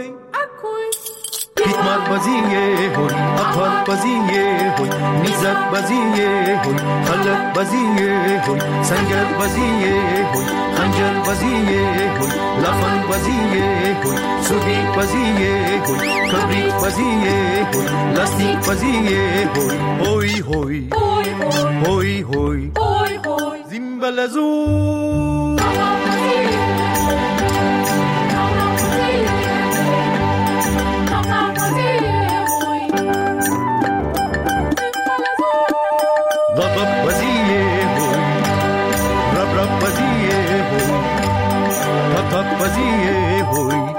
S18: پیتمار بازیه هوی اقال بازیه هوی نیزک بازیه هوی خلق بازیه هوی سنگر بازیه هوی خنجر بازیه هوی لفن بازیه هوی سودی بازیه هوی کبریت بازیه هوی لاستیک بازیه هوی هوی هوی هوی زیمبلزو ضبط بزيه هوي رب رب بزيه هوي طب طب بزيه هوي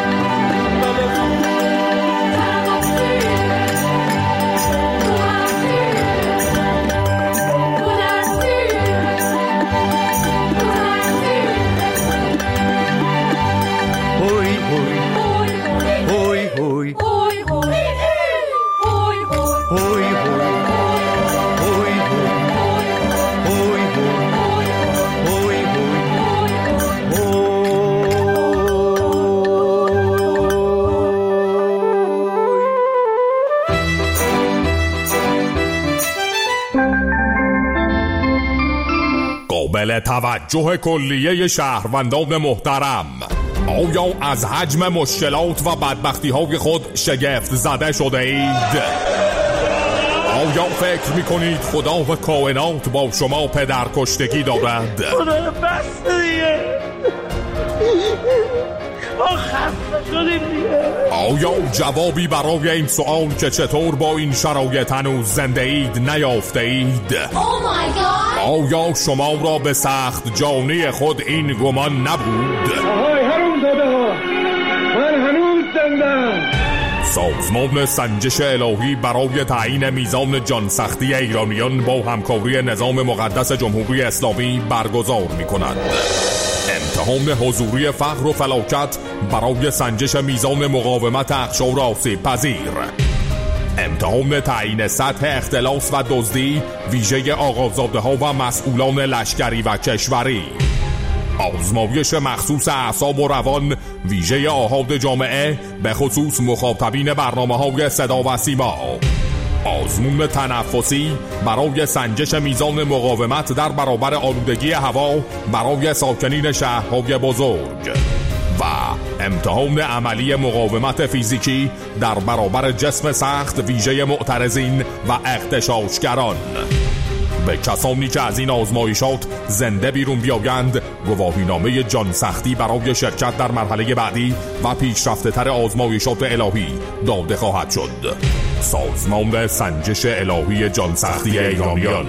S1: قابل توجه کلیه شهروندان محترم، آیا از حجم مشکلات و بدبختی های خود شگفت زده شده اید؟ آیا فکر میکنید خدا و کائنات با شما پدر کشتگی دارد؟
S9: خدا بس دیگه ما خسته شدیم دیگه.
S1: آیا جوابی برای این سوال که چطور با این شرایط هنوز زنده اید نیافته اید؟ آیا شما را به سخت جانی خود این گمان نبود؟
S9: آهای حروم زاده ها، من هنوز زندم.
S1: سازمان سنجش الهی برای تعیین میزان جانسختی ایرانیان با همکاری نظام مقدس جمهوری اسلامی برگزار می کند. امتحان حضوری فقر و فلاکت برای سنجش میزان مقاومت اقشار آسیب پذیر. امتحان تعیین سطح اختلاس و دزدی ویژه آقازاده ها و مسئولان لشکری و کشوری. آزمایش مخصوص اعصاب و روان ویژه آحاد جامعه به خصوص مخاطبین برنامه های صدا و سیما. آزمون تنفسی برای سنجش میزان مقاومت در برابر آلودگی هوا برای ساکنین شهرهای بزرگ و امتحان عملی مقاومت فیزیکی در برابر جسم سخت ویژه معترضین و اغتشاشگران. به کسانی که از این آزمایشات زنده بیرون بیایند گواهینامه جان سختی برای شرکت در مرحله بعدی و پیشرفته تر آزمایشات الهی داده خواهد شد. سازمان سنجش الهی جان سختی ایرانیان.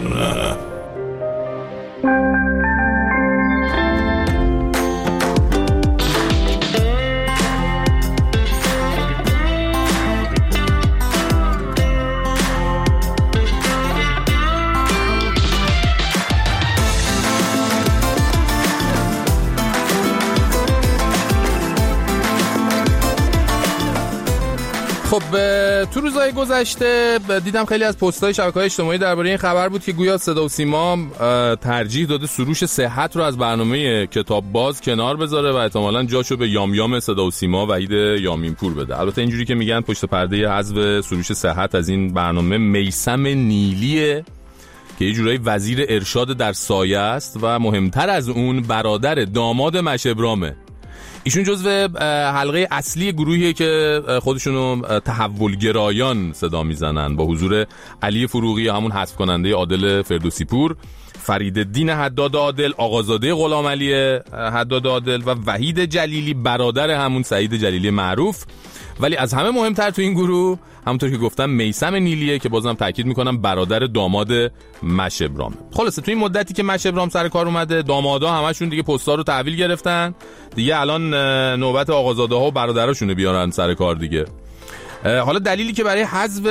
S2: خب تو روزهای گذشته دیدم خیلی از پست‌های شبکه‌های اجتماعی درباره این خبر بود که گویا صدا و سیما ترجیح داده سروش صحت رو از برنامه کتاب باز کنار بذاره و احتمالاً جاشو به یام یام صدا و سیما وحید یامین پور بده. البته اینجوری که میگن پشت پرده حذف سروش صحت از این برنامه میثم نیلیه که یه جورایی وزیر ارشاد در سایه است و مهمتر از اون برادر داماد مشبرامه. ایشون جزو حلقه اصلی گروهیه که خودشونو تحولگرایان صدا میزنن با حضور علی فروغی همون حذف کننده عادل فردوسی پور، فریدالدین حداد عادل، آقازاده غلام علی حداد عادل و وحید جلیلی برادر همون سعید جلیلی معروف. ولی از همه مهمتر تو این گروه همونطور که گفتم میثم نیلیه که بازم تاکید میکنم برادر داماد مشبرام. خلاصه تو این مدتی که مشبرام سر کار اومده دامادا همشون دیگه پستا رو تحویل گرفتن دیگه، الان نوبت آقازاده ها و برادراشونه بیارن سر کار دیگه. حالا دلیلی که برای حذف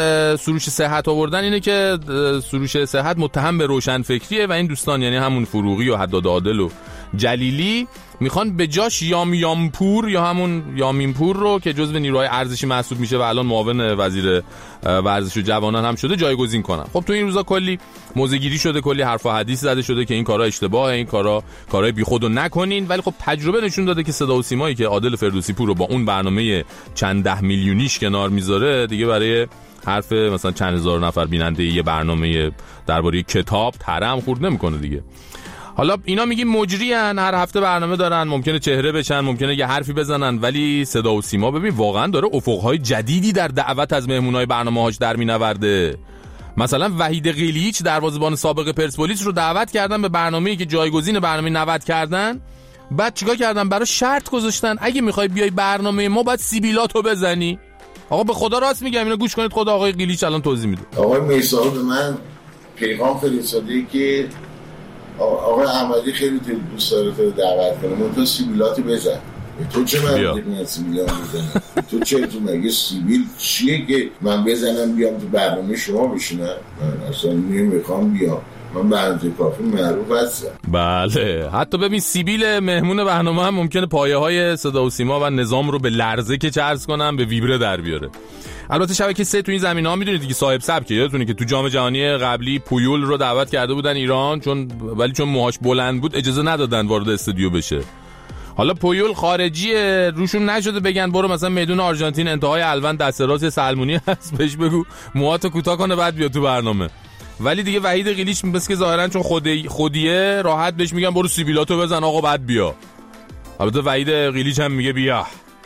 S2: سروش صحت آوردن اینه که سروش صحت متهم به روشنفکریه و این دوستان یعنی همون فروغی و حداد عادل و جلیلی میخوان به جاش یام یام پور یا همون یامین پور رو که جزو نیروهای ارزشی محسوب میشه و الان معاون وزیر ورزش و جوانان هم شده جایگزین کنن. خب تو این روزا کلی موزه‌گیری شده، کلی حرف و حدیث زده شده که این کارا اشتباهه، این کارا کارهای بیخودو نکنین، ولی خب تجربه نشون داده که صدا و سیمایی که عادل فردوسی پور رو با اون برنامه چند ده میلیونیش کنار میذاره دیگه برای حرف مثلا چند هزار نفر بیننده یه برنامه درباره کتاب ترم خورد نمیکنه دیگه. حالا اینا میگیم مجری ان، هر هفته برنامه دارن، ممکنه چهره بشن، ممکنه یه حرفی بزنن، ولی صدا و سیما ببین واقعا داره افقهای جدیدی در دعوت از مهمونای برنامه‌هاش در مینورده. مثلا وحید قلیچ دروازه‌بان سابق پرسپولیس رو دعوت کردن به برنامه‌ای که جایگزین برنامه نود کردن، بعد چیکار کردن؟ برای شرط گذاشتن اگه میخوای بیای برنامه ما باید سیبیلاتو بزنی. آقا به خدا راست میگم، اینو گوش کنید، خدا آقای قلیچ الان توضیح میده.
S19: آقای میثم به من پیغام فرستاده که آقای احمدی خیلی دوست داره تو دعوت کنه، من تو سیبیلات بزن. تو چه من میگم سیبیلات بزنم؟ تو چه تو مگه سیبیل چیه که من بزنم بیام تو برنامه شما بشینم؟ من اصلا نمیخوام بیام، من برنامه کافی معروف هستم.
S2: بله حتی ببین سیبیل مهمون برنامه هم ممکنه پایه های صدا و سیما و نظام رو به لرزه که چرز کنم به ویبره در بیاره. البته شبکه سه تو این زمینه‌ها میدونید دیگه صاحب سبکه، یادتونه که تو جام جهانی قبلی پویول رو دعوت کرده بودن ایران، چون ولی چون موهاش بلند بود اجازه ندادن وارد استودیو بشه. حالا پویول خارجیه، روشون نشده بگن برو مثلا میدون آرژانتین انتهای الوند دست راست سلمونی هست بهش بگو موهاتو کوتاه کنه بعد بیا تو برنامه. ولی دیگه وحید قلیچ بس که ظاهرا چون خودی خودیه راحت بهش میگن برو سیبیلاتو بزن آقا بعد بیا. البته وحید قلیچ هم میگه بیا.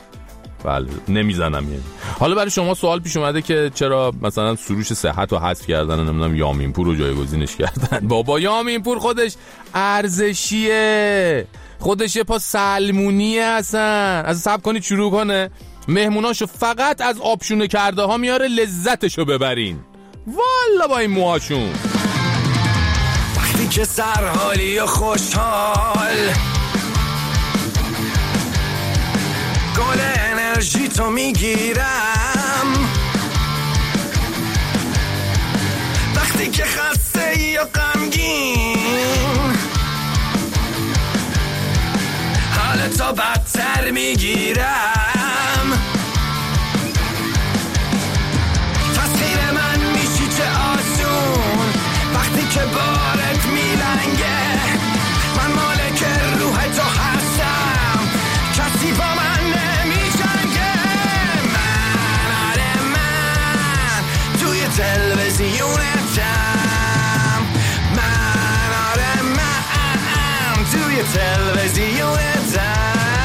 S2: بله نمیزنم. یعنی حالا برای شما سوال پیش اومده که چرا مثلا سروش صحت رو حذف کردن و نمیدونم یامین پور رو جایگزینش کردن. بابا یامین پور خودش ارزشیه، خودش یه پا سلمونیه، اصلا از صبر کنید شروع کنه مهموناشو فقط از آبشونه کرده ها میاره لذتشو ببرین والا با این موهاشون.
S9: وقتی که سرحالی و خوشحال گل انرژی تو میگیرم، وقتی که خسته یا غمگین تا بدتر میگیرم. تصویر من میشی چه آسون وقتی که بارت میلنگه. من مالک روح تو هستم کسی با من نمیجنگه. من آره من توی تلویزیونتم. من آره من توی تلویزیونتم.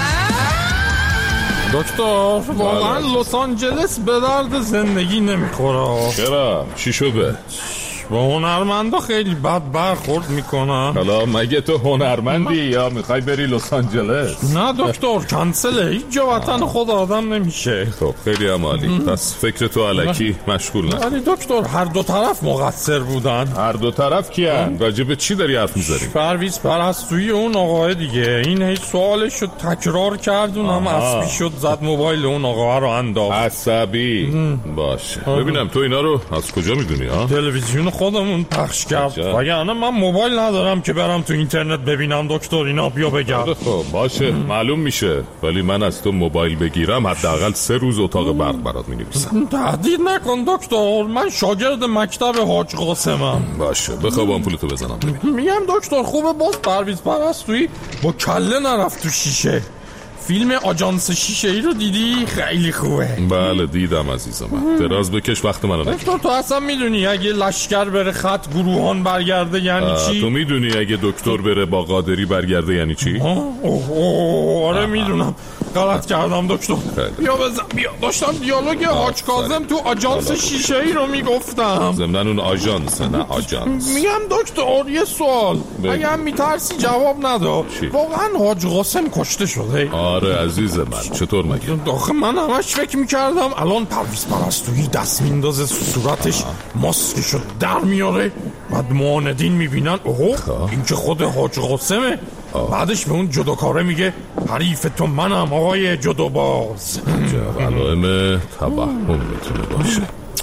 S2: دکتر واقعا لس آنجلس به درد زندگی نمیخوره.
S1: چرا؟ چی شده؟
S2: با هنرمندا خیلی بد برخورد میکنن.
S1: حالا مگه تو هنرمندی یا میخوای بری لس آنجلس؟
S2: نه دکتر کنسله، هیچ جا وطن خود آدم نمیشه.
S1: خب خیلی عالی. پس فکر تو الکی مشغول نه.
S2: ولی دکتر هر دو طرف مقصر بودن.
S1: هر دو طرف کیان؟ راجع به چی داری حرف میزنی؟
S2: پرویز پرستویی اون آقای دیگه. این هیچ سوالش شد تکرار کرد اون هم عصبی شد زد موبایل اون آقا رو انداخت.
S1: عصبی باشه. ببینم تو اینا رو از کجا میدونی ها؟
S2: تلویزیون خودمون پخش کرد. وگرنه من موبایل ندارم که برم تو اینترنت ببینم دکتر اینا بیا بگم.
S1: خب باشه معلوم میشه، ولی من از تو موبایل بگیرم حداقل سه روز اتاق برق برات مینویسم.
S2: تهدید نکن دکتر، من شاگرد مکتب حاج قاسمم.
S1: باشه بخوابم پولتو بزنم.
S2: میگم دکتر خوبه باز پرویز پرستویی با کله نرفت تو شیشه. فیلم آژانس شیشه ای رو دیدی؟ خیلی خوبه.
S1: بله دیدم عزیزم. من دراز بکش وقت منو نگیر.
S2: دکتر تو اصلا میدونی اگه لشکر بره خط گروهان برگرده یعنی چی؟
S1: تو میدونی اگه دکتر بره با قادری برگرده یعنی چی؟
S2: اوه اوه آره میدونم. غلط کردم دکتر. بیا بزن بیا. داشتم دیالوگ حاج کاظم تو آژانس شیشه ای رو میگفتم.
S1: ضمن اون آژانس نه آژانس.
S2: میگم دکتر یه سوال اگه هم میترسی جواب ندا. واقعا حاج قاسم کشته شده؟
S1: آره عزیز من. چطور مگه؟
S2: داخل من همش فکر میکردم الان پرویز پرستویی دست میندازه صورتش ماسکشو در میاره بعد معاندین میبینن اوه این که خود حاج قاسمه. بعدش به اون جدوکاره میگه حریف تو منم آقای جدوباز.
S1: علائم توهم میتونه باشه.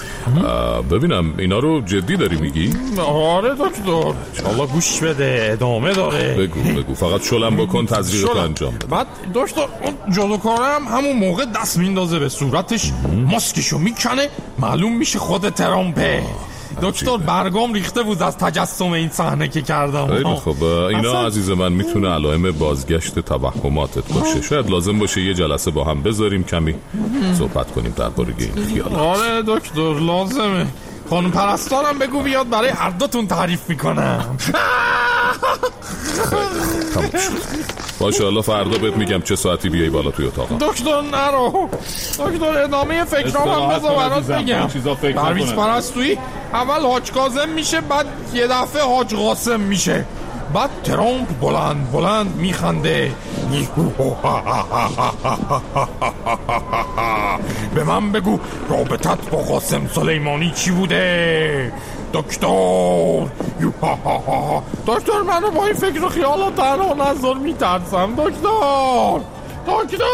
S1: ببینم اینا رو جدی داری میگی؟
S2: آره دکتر. حالا گوش بده ادامه داره.
S1: بگو بگو فقط شلم بکن تزریقتو انجام بده.
S2: بعد دکتر اون جادوکاره هم همون موقع دست میندازه به صورتش ماسکشو میکنه معلوم میشه خود ترامپه. دکتر برگام ریخته بود از تجسم این صحنه که کردم.
S1: خیلی خوب اینا اصلا... عزیز من میتونه علائم بازگشت توهماتت باشه. شاید لازم باشه یه جلسه با هم بذاریم کمی صحبت کنیم درباره این خیالات.
S2: آره دکتر لازمه. خانم پرستارم بگو بیاد برای هر دوتون تعریف میکنم.
S1: تمام شد. باشه حالا فردا بهت میگم چه ساعتی بیای بالا توی اتاقم.
S2: دکتر نرو دکتر ادامه فکرام هم بذار برات بگم. پرویز پرستویی اول حاج کاظم میشه بعد یه دفعه حاج قاسم میشه بعد ترامپ بلند بلند میخنده. به من بگو رابطت با قاسم سلیمانی چی بوده دکتر؟ دکتر منو با این فکر و خیالات تنها نذار میترسم دکتر. دکتر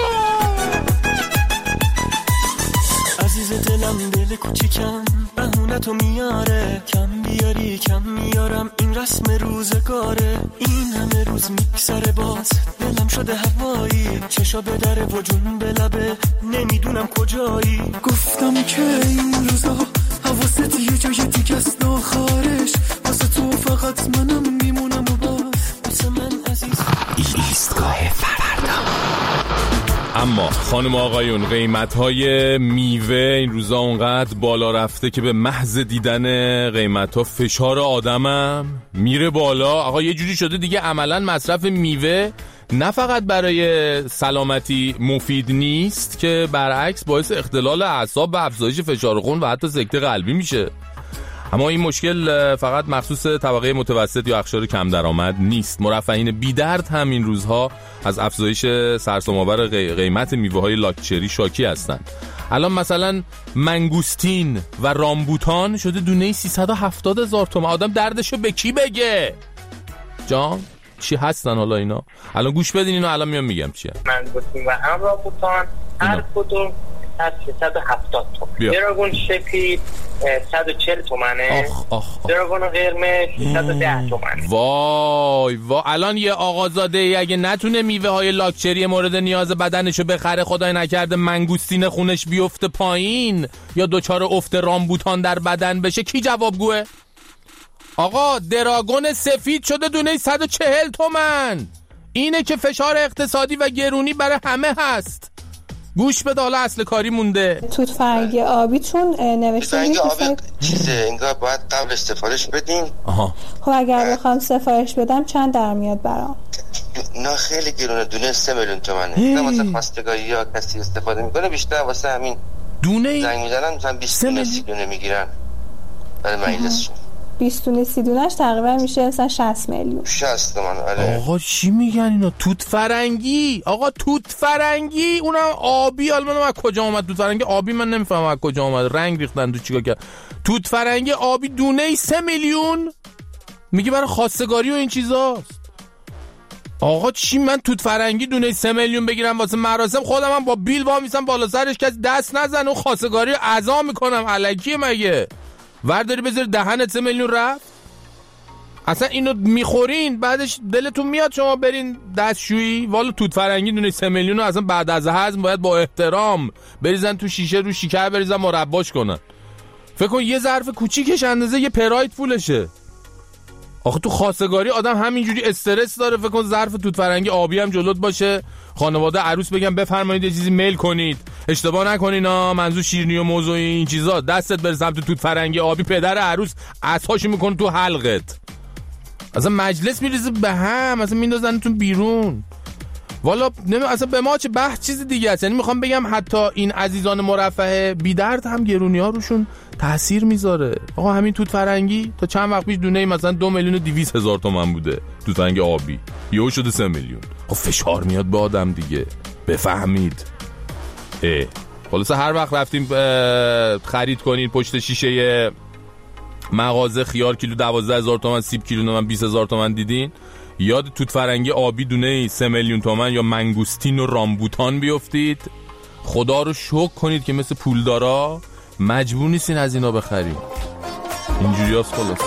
S15: عزیز دلم دل کوچیکم بهونتو میاره کم بیاری کم میارم این رسم روزگاره این همه روز میگذره باز دلم شده هوایی چشا به در و جون به لبه نمیدونم کجایی گفتم که این روزا حواست یه جای دیگه است ناخارش واسه تو فقط منم میمونم و باز واسه من عزیز
S2: ایستگاه فردا. اما خانم آقایون قیمت‌های میوه این روزا اونقدر بالا رفته که به محض دیدن قیمت‌ها فشار آدمم میره بالا. آقا یه جوری شده دیگه عملاً مصرف میوه نه فقط برای سلامتی مفید نیست که برعکس باعث اختلال اعصاب و افزایش فشار خون و حتی سکته قلبی میشه. اما این مشکل فقط مخصوص طبقه متوسط یا اقشار کم درآمد نیست. مرفهین بی درد هم این روزها از افزایش سرسام‌آور قیمت میوه‌های لاکچری شاکی هستند. الان مثلا منگوستین و رامبوتان شده دونه سیصد و هفتاد هزار تومان. آدم دردشو به کی بگه؟ جان چی هستن حالا اینا؟ الان گوش بدین اینو الان میام میگم چیه.
S20: منگوستین و هم رامبوتان هر کدوم سیصد سیصد و هفتاد تومن. دراگون سفید صد و چهل تومنه.
S2: آخ آخ
S20: دراگون قرمز صد و ده تومنه.
S2: وای وای الان یه آقازاده ای اگه نتونه میوه های لاکچری مورد نیاز بدنشو بخره، خدای نکرده منگوستین خونش بیفته پایین یا دوچار افت رامبوتان در بدن بشه، کی جوابگوه؟ آقا دراگون سفید شده دونه صد و چهل تومن. اینه که فشار اقتصادی و گرونی برای همه هست. گوش بده حالا اصل کاری مونده.
S21: توت فرنگی آبیتون نوشته
S22: فرنگی آبی چیزه انگار باید قبل سفارش بدین.
S2: آها.
S21: خب اگر بخوام سفارش بدم چند در میاد برام؟
S22: نه خیلی گرونه، دونه سه میلیون تومنه. نه واسه خواستگاری یا کسی استفاده میکنه، بیشتر واسه همین
S2: دونه
S22: زنگ میزنن مثلا بیست دونه سی دونه میگیرن برای مجلسشون.
S21: بیست دونه سی دونهش تقریبا میشه مثلا شصت میلیون.
S22: شصت تومن. آره.
S2: آقا چی میگن اینا؟ توت فرنگی. آقا توت فرنگی اونم آبی. حالا من از کجا اومد توت فرنگی آبی؟ من نمیفهمم از کجا اومد. رنگ ریختن تو چیکار کرد؟ توت فرنگی آبی دونه ای سه میلیون میگه برای خواستگاری و این چیزاست. آقا چی من توت فرنگی دونه سه میلیون بگیرم واسه مراسم، خودم هم با بیل وا میسم بالا سرش کسی دست نزنه و خواستگاری عزا میکنم. الکیه مگه؟ ورداری بذار دهنت سه میلیون رفت. اصلا اینو میخورین بعدش دلتون میاد شما برین دستشویی. والا توت فرنگی دونه سه میلیون اصلا بعد از هضم باید با احترام بریزن تو شیشه، رو شکر بریزن مرباش کنن. فکر کن یه ظرف کوچیکش اندازه یه پراید پولشه. آخه تو خواستگاری آدم همینجوری استرس داره. فکر کن ظرف توت فرنگی آبی هم جلوت باشه، خانواده عروس بگن بفرمایید یه چیزی میل کنید، اشتباه نکنین ها، منظور شیرینی و موضوع این چیزا، دستت بره سمت توت فرنگی آبی، پدر عروس عصاشو میکنه تو حلقت، اصلا مجلس میریزه به هم، اصلا میندازنتون بیرون. والا نمی اصلا به ما چه بحث چیز دیگه است. یعنی میخوام بگم حتی این عزیزان مرفه بی درد هم گرونی ها روشون تاثیر میذاره. آقا همین توت فرنگی تا چند وقت پیش دونه ای مثلا دو میلیون و دویست هزار تومان بوده، توت فرنگی آبی یهو شده سه میلیون. خب فشار میاد به آدم دیگه، بفهمید. اه خلاص هر وقت رفتیم خرید کنین پشت شیشه مغازه خیار کیلو دوازده هزار تومان، سیب کیلو من بیست هزار تومان دیدین، یاد توت فرنگی آبی دونه سه میلیون تومان یا منگوستین و رامبوتان بیافتید. خدا رو شکر کنید که مثل پولدارا مجبور نیستین از اینا بخرید. اینجوری هست خلاص.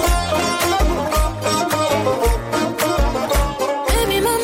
S15: ببین من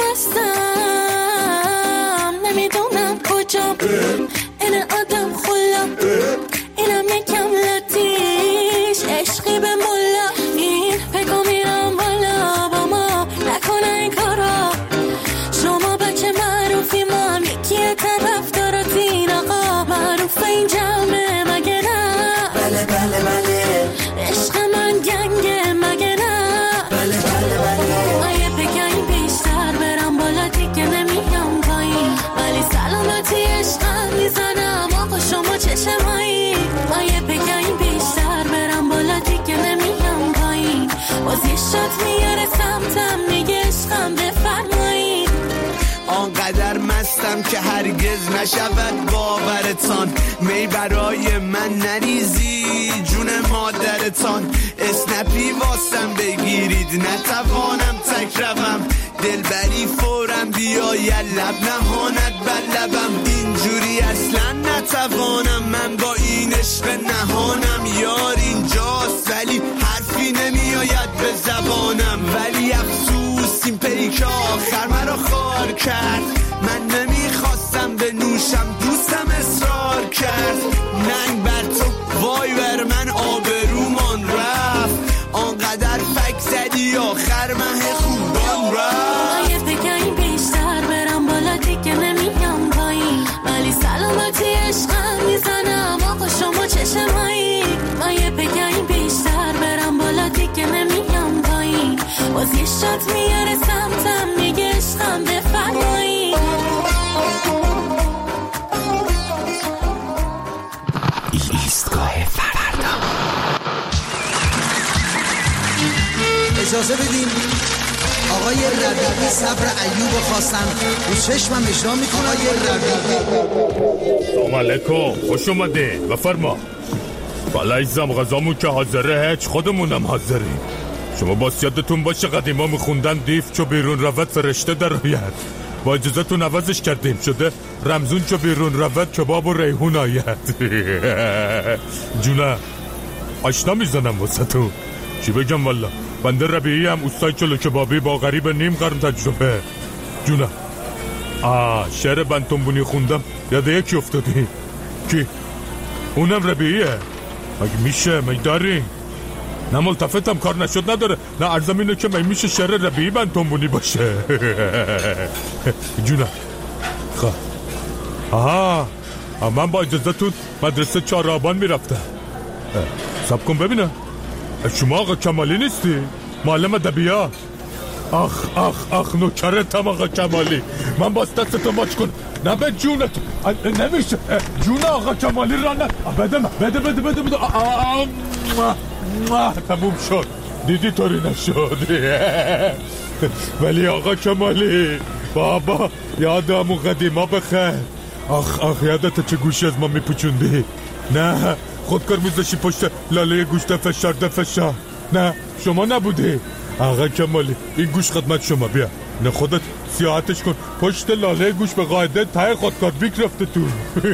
S15: هستم نمیدونم کجا، این آدم خلا، اینم یکم لطیش عشقی به ملا، این پگو میرم بالا با ما نکنه این کارا. شما بچه معروفی من یکی طرف داراتین، آقا معروف این جمعه مگه نه؟ بله بله بله عشق من گنگه مگه نه؟ بله بله بله آیه بگین بیشتر برم بالا دیگه نمیام پایین، ولی سلامتی عشقم میزنم آقا شما چشمایی. آیه بگین بیشتر برم بالا دیگه نمیام پایین، باز یه شات میاره سمتم میگه عشقم بفرمایید.
S23: آنقدر مستم که هرگز نشود باورتان، می برای من نریزی جون مادرتان، اسنپی واسم بگیرید نتوانم تک روم، دلبری فورم بیا لب نهانت بر لبم، اینجوری اصلا نتوانم من با این عشق نهانم. یار اینجاست ولی حرفی نمیآید به زبانم، ولی افسوس این پیک آخر مرا خار کرد، من نمیخواستم به نوشم دوستم اصرار کرد، ننگ بر تو وای بر من آبرومان رفت، آنقدر فک زدی آخر مه خوبان رفت.
S15: آیه بگین بیشتر برم بالا دیگه نمیام پایین، ولی سلامتی عشقم میزنم آقا شما چشمایی. آیه بگین بیشتر برم بالا دیگه نمیام پایین، باز یه شات میاره سمتم میگه عشقم بفرمایید.
S2: ایستگاه فردا.
S24: اجازه بدیم آقای ربیعی صبر ایوب خواستن رو چشمم اجرا میکنه. آقای ربیعی
S17: سلام علیکم، خوش اومده بفرما. بالا ایزم غذامون که حاضره، هیچ خودمونم حاضریم. شما باز یادتون باشه قدیما میخوندن دیف چو بیرون رود فرشته در آید.
S3: با اجازتون عوضش کردیم شده رمزون چو بیرون رود کباب و ریحون آید. جونه آشنا میزنم واسه تو چی بگم والا بنده ربیعی هم اوستای چلو کبابی با غریب نیم قرن تجربه. جونه آه شعر بنتونبونی خوندم یاده یکی افتادی کی؟ اونم ربیعیه مگه میشه مگه داری؟ نه ملتفتم کار نشد نداره نه عرضم اینه که مگه میشه شعر ربیعی بنتونبونی باشه. جونه خواه آها من با اجازتون مدرسه چهار آبان میرفتم. سب کن ببینم شما آقا کمالی نیستی؟ معلم ادبیات. آخ آخ آخ نوکرتم آقا کمالی من باز دستتو ماچ کن نه به جونت نمیشه جون آقا کمالی را نه بده من بده بده بده بده تموم شد دیدی طوری نشد. ولی آقا کمالی بابا یادمون قدیما بخیر. آخ آخ یادت چه گوشی از ما میپوچوندی؟ نه خودکار میذاشی پشت لاله گوشت فشار ده فشار. نه شما نبودی آقا کمالی این گوش خدمت شما بیا نه خودت سیاحتش کن پشت لاله گوش به قاعده تای خودکار بیک رفته تو.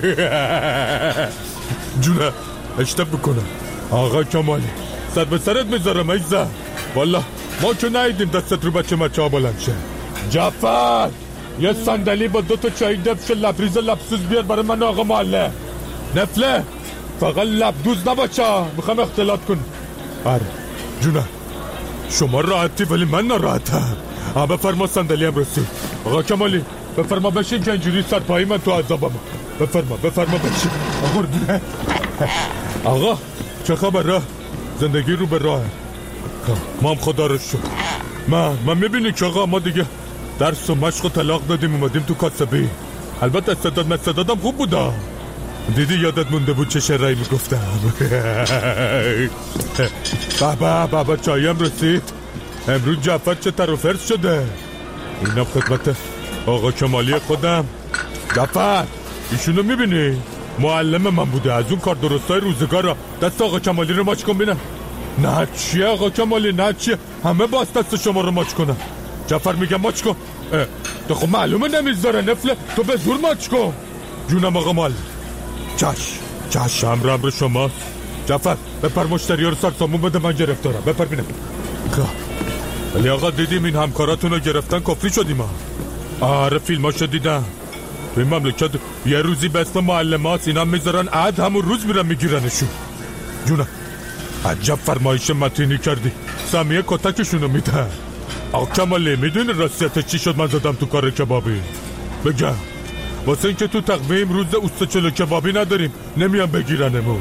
S3: جونه اشتب بکنم آقا کمالی صد به سرت میذارم ایزا والا ما که نایدیم دستت رو بچه مچه ها بلند شه. جعفر یه صندلی با دو تا چای دبش لبریز لبسوز بیار برای من آقا معلم. نفله فقط لبدوز نباچه میخوام اختلاط کن. آره جونه شما راحتی ولی من ناراحتم. آه بفرما صندلی هم رسید. آقا کمالی بفرما بشین که اینجوری سرپایی من تو عذابم. بفرما بفرما بشین. آقا آقا چه خبر راه زندگی رو به راه ما هم خدا رو شد. من من میبینی که آقا ما دیگه درس و مشق و طلاق دادیم اومدیم تو کاسبی. البته استعداد مستعدادم خوب بودا دیدی یادت مونده بود چه شرعی میگفتم. بابا بابا چایم رسید امروز جعفر چه تر و فرس شده. اینم خدمت آقا کمالی خودم. جعفر ایشونو میبینی معلم من بوده از اون کار درستای روزگار را دست آقا کمالی رو ماچ کن بینم. نه چیه آقا کمالی نه چیه همه باز دست شما رو ماچ کنم. جعفر میگم ماچ کن تو خب معلومه نمیذاره نفله تو به زور ماچ کن. جونم آقا مال چش چش امر امر شماست. جعفر بپر مشتری ها رو سر سامون بده من گرفتارم بپر بینم. ولی آقا دیدیم این همکاراتون رو گرفتن کفری شدیم ها. آره فیلماشو دیدم تو این مملکت یه روزی به اسم معلمات اینا میذارن عد همون روز میرن میگیرنشون. جونم عجب فرمایش متینی کردی سمیه کتکشونو میدن. آقا کمالی میدونی راستیت چی شد من زدم تو کار کبابی؟ بگم واسه این که تو تقویم روز اوستا چلو کبابی نداریم نمیان بگیرنمون.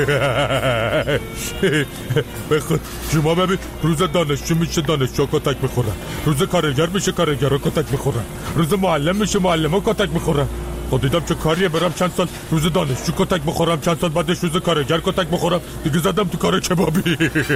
S3: بخود شما ببین روز دانشجو میشه دانشجو کتک میخورن روز کارگر میشه کارگرها کتک میخورن روز معلم میشه معلمها کتک میخورن. خود دیدم چه کاریه برم چند سال روز دانشجو کتک بخورم چند سال بعدش روز کارگر کتک بخورم دیگه زدم تو کار کبابی.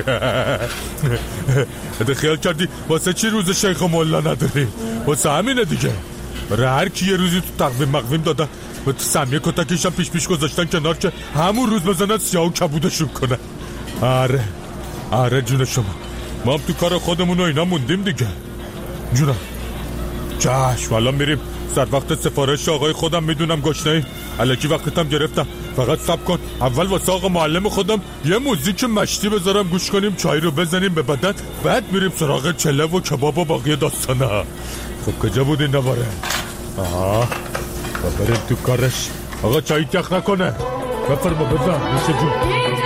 S3: ده خیال کردی واسه چی روز شیخ و مولا نداری؟ واسه همینه دیگه. برای هر کی یه روزی تو تقویم مقویم دادن و تو سمیه کتکش هم پیش پیش گذاشتن کنار که همون روز بزنن سیاه و کبودشون کنن. آره آره جون شما ما هم تو کار خودمون و اینا موندیم دیگه. جونم چشم الان میریم سر وقت سفارش آقای خودم میدونم گشنه‌ای الکی وقتم گرفتم فقط صبر کن اول واسه آقا معلم خودم یه موزیک مشتی بذارم گوش کنیم چای رو بزنیم به بدن بعد میریم سراغ چله و کباب و باقی داستانه. خب کجا بود این نواره؟ آها بریم تو کارش. آقا چایی تخ نکنه بفرما بزن میشه جون.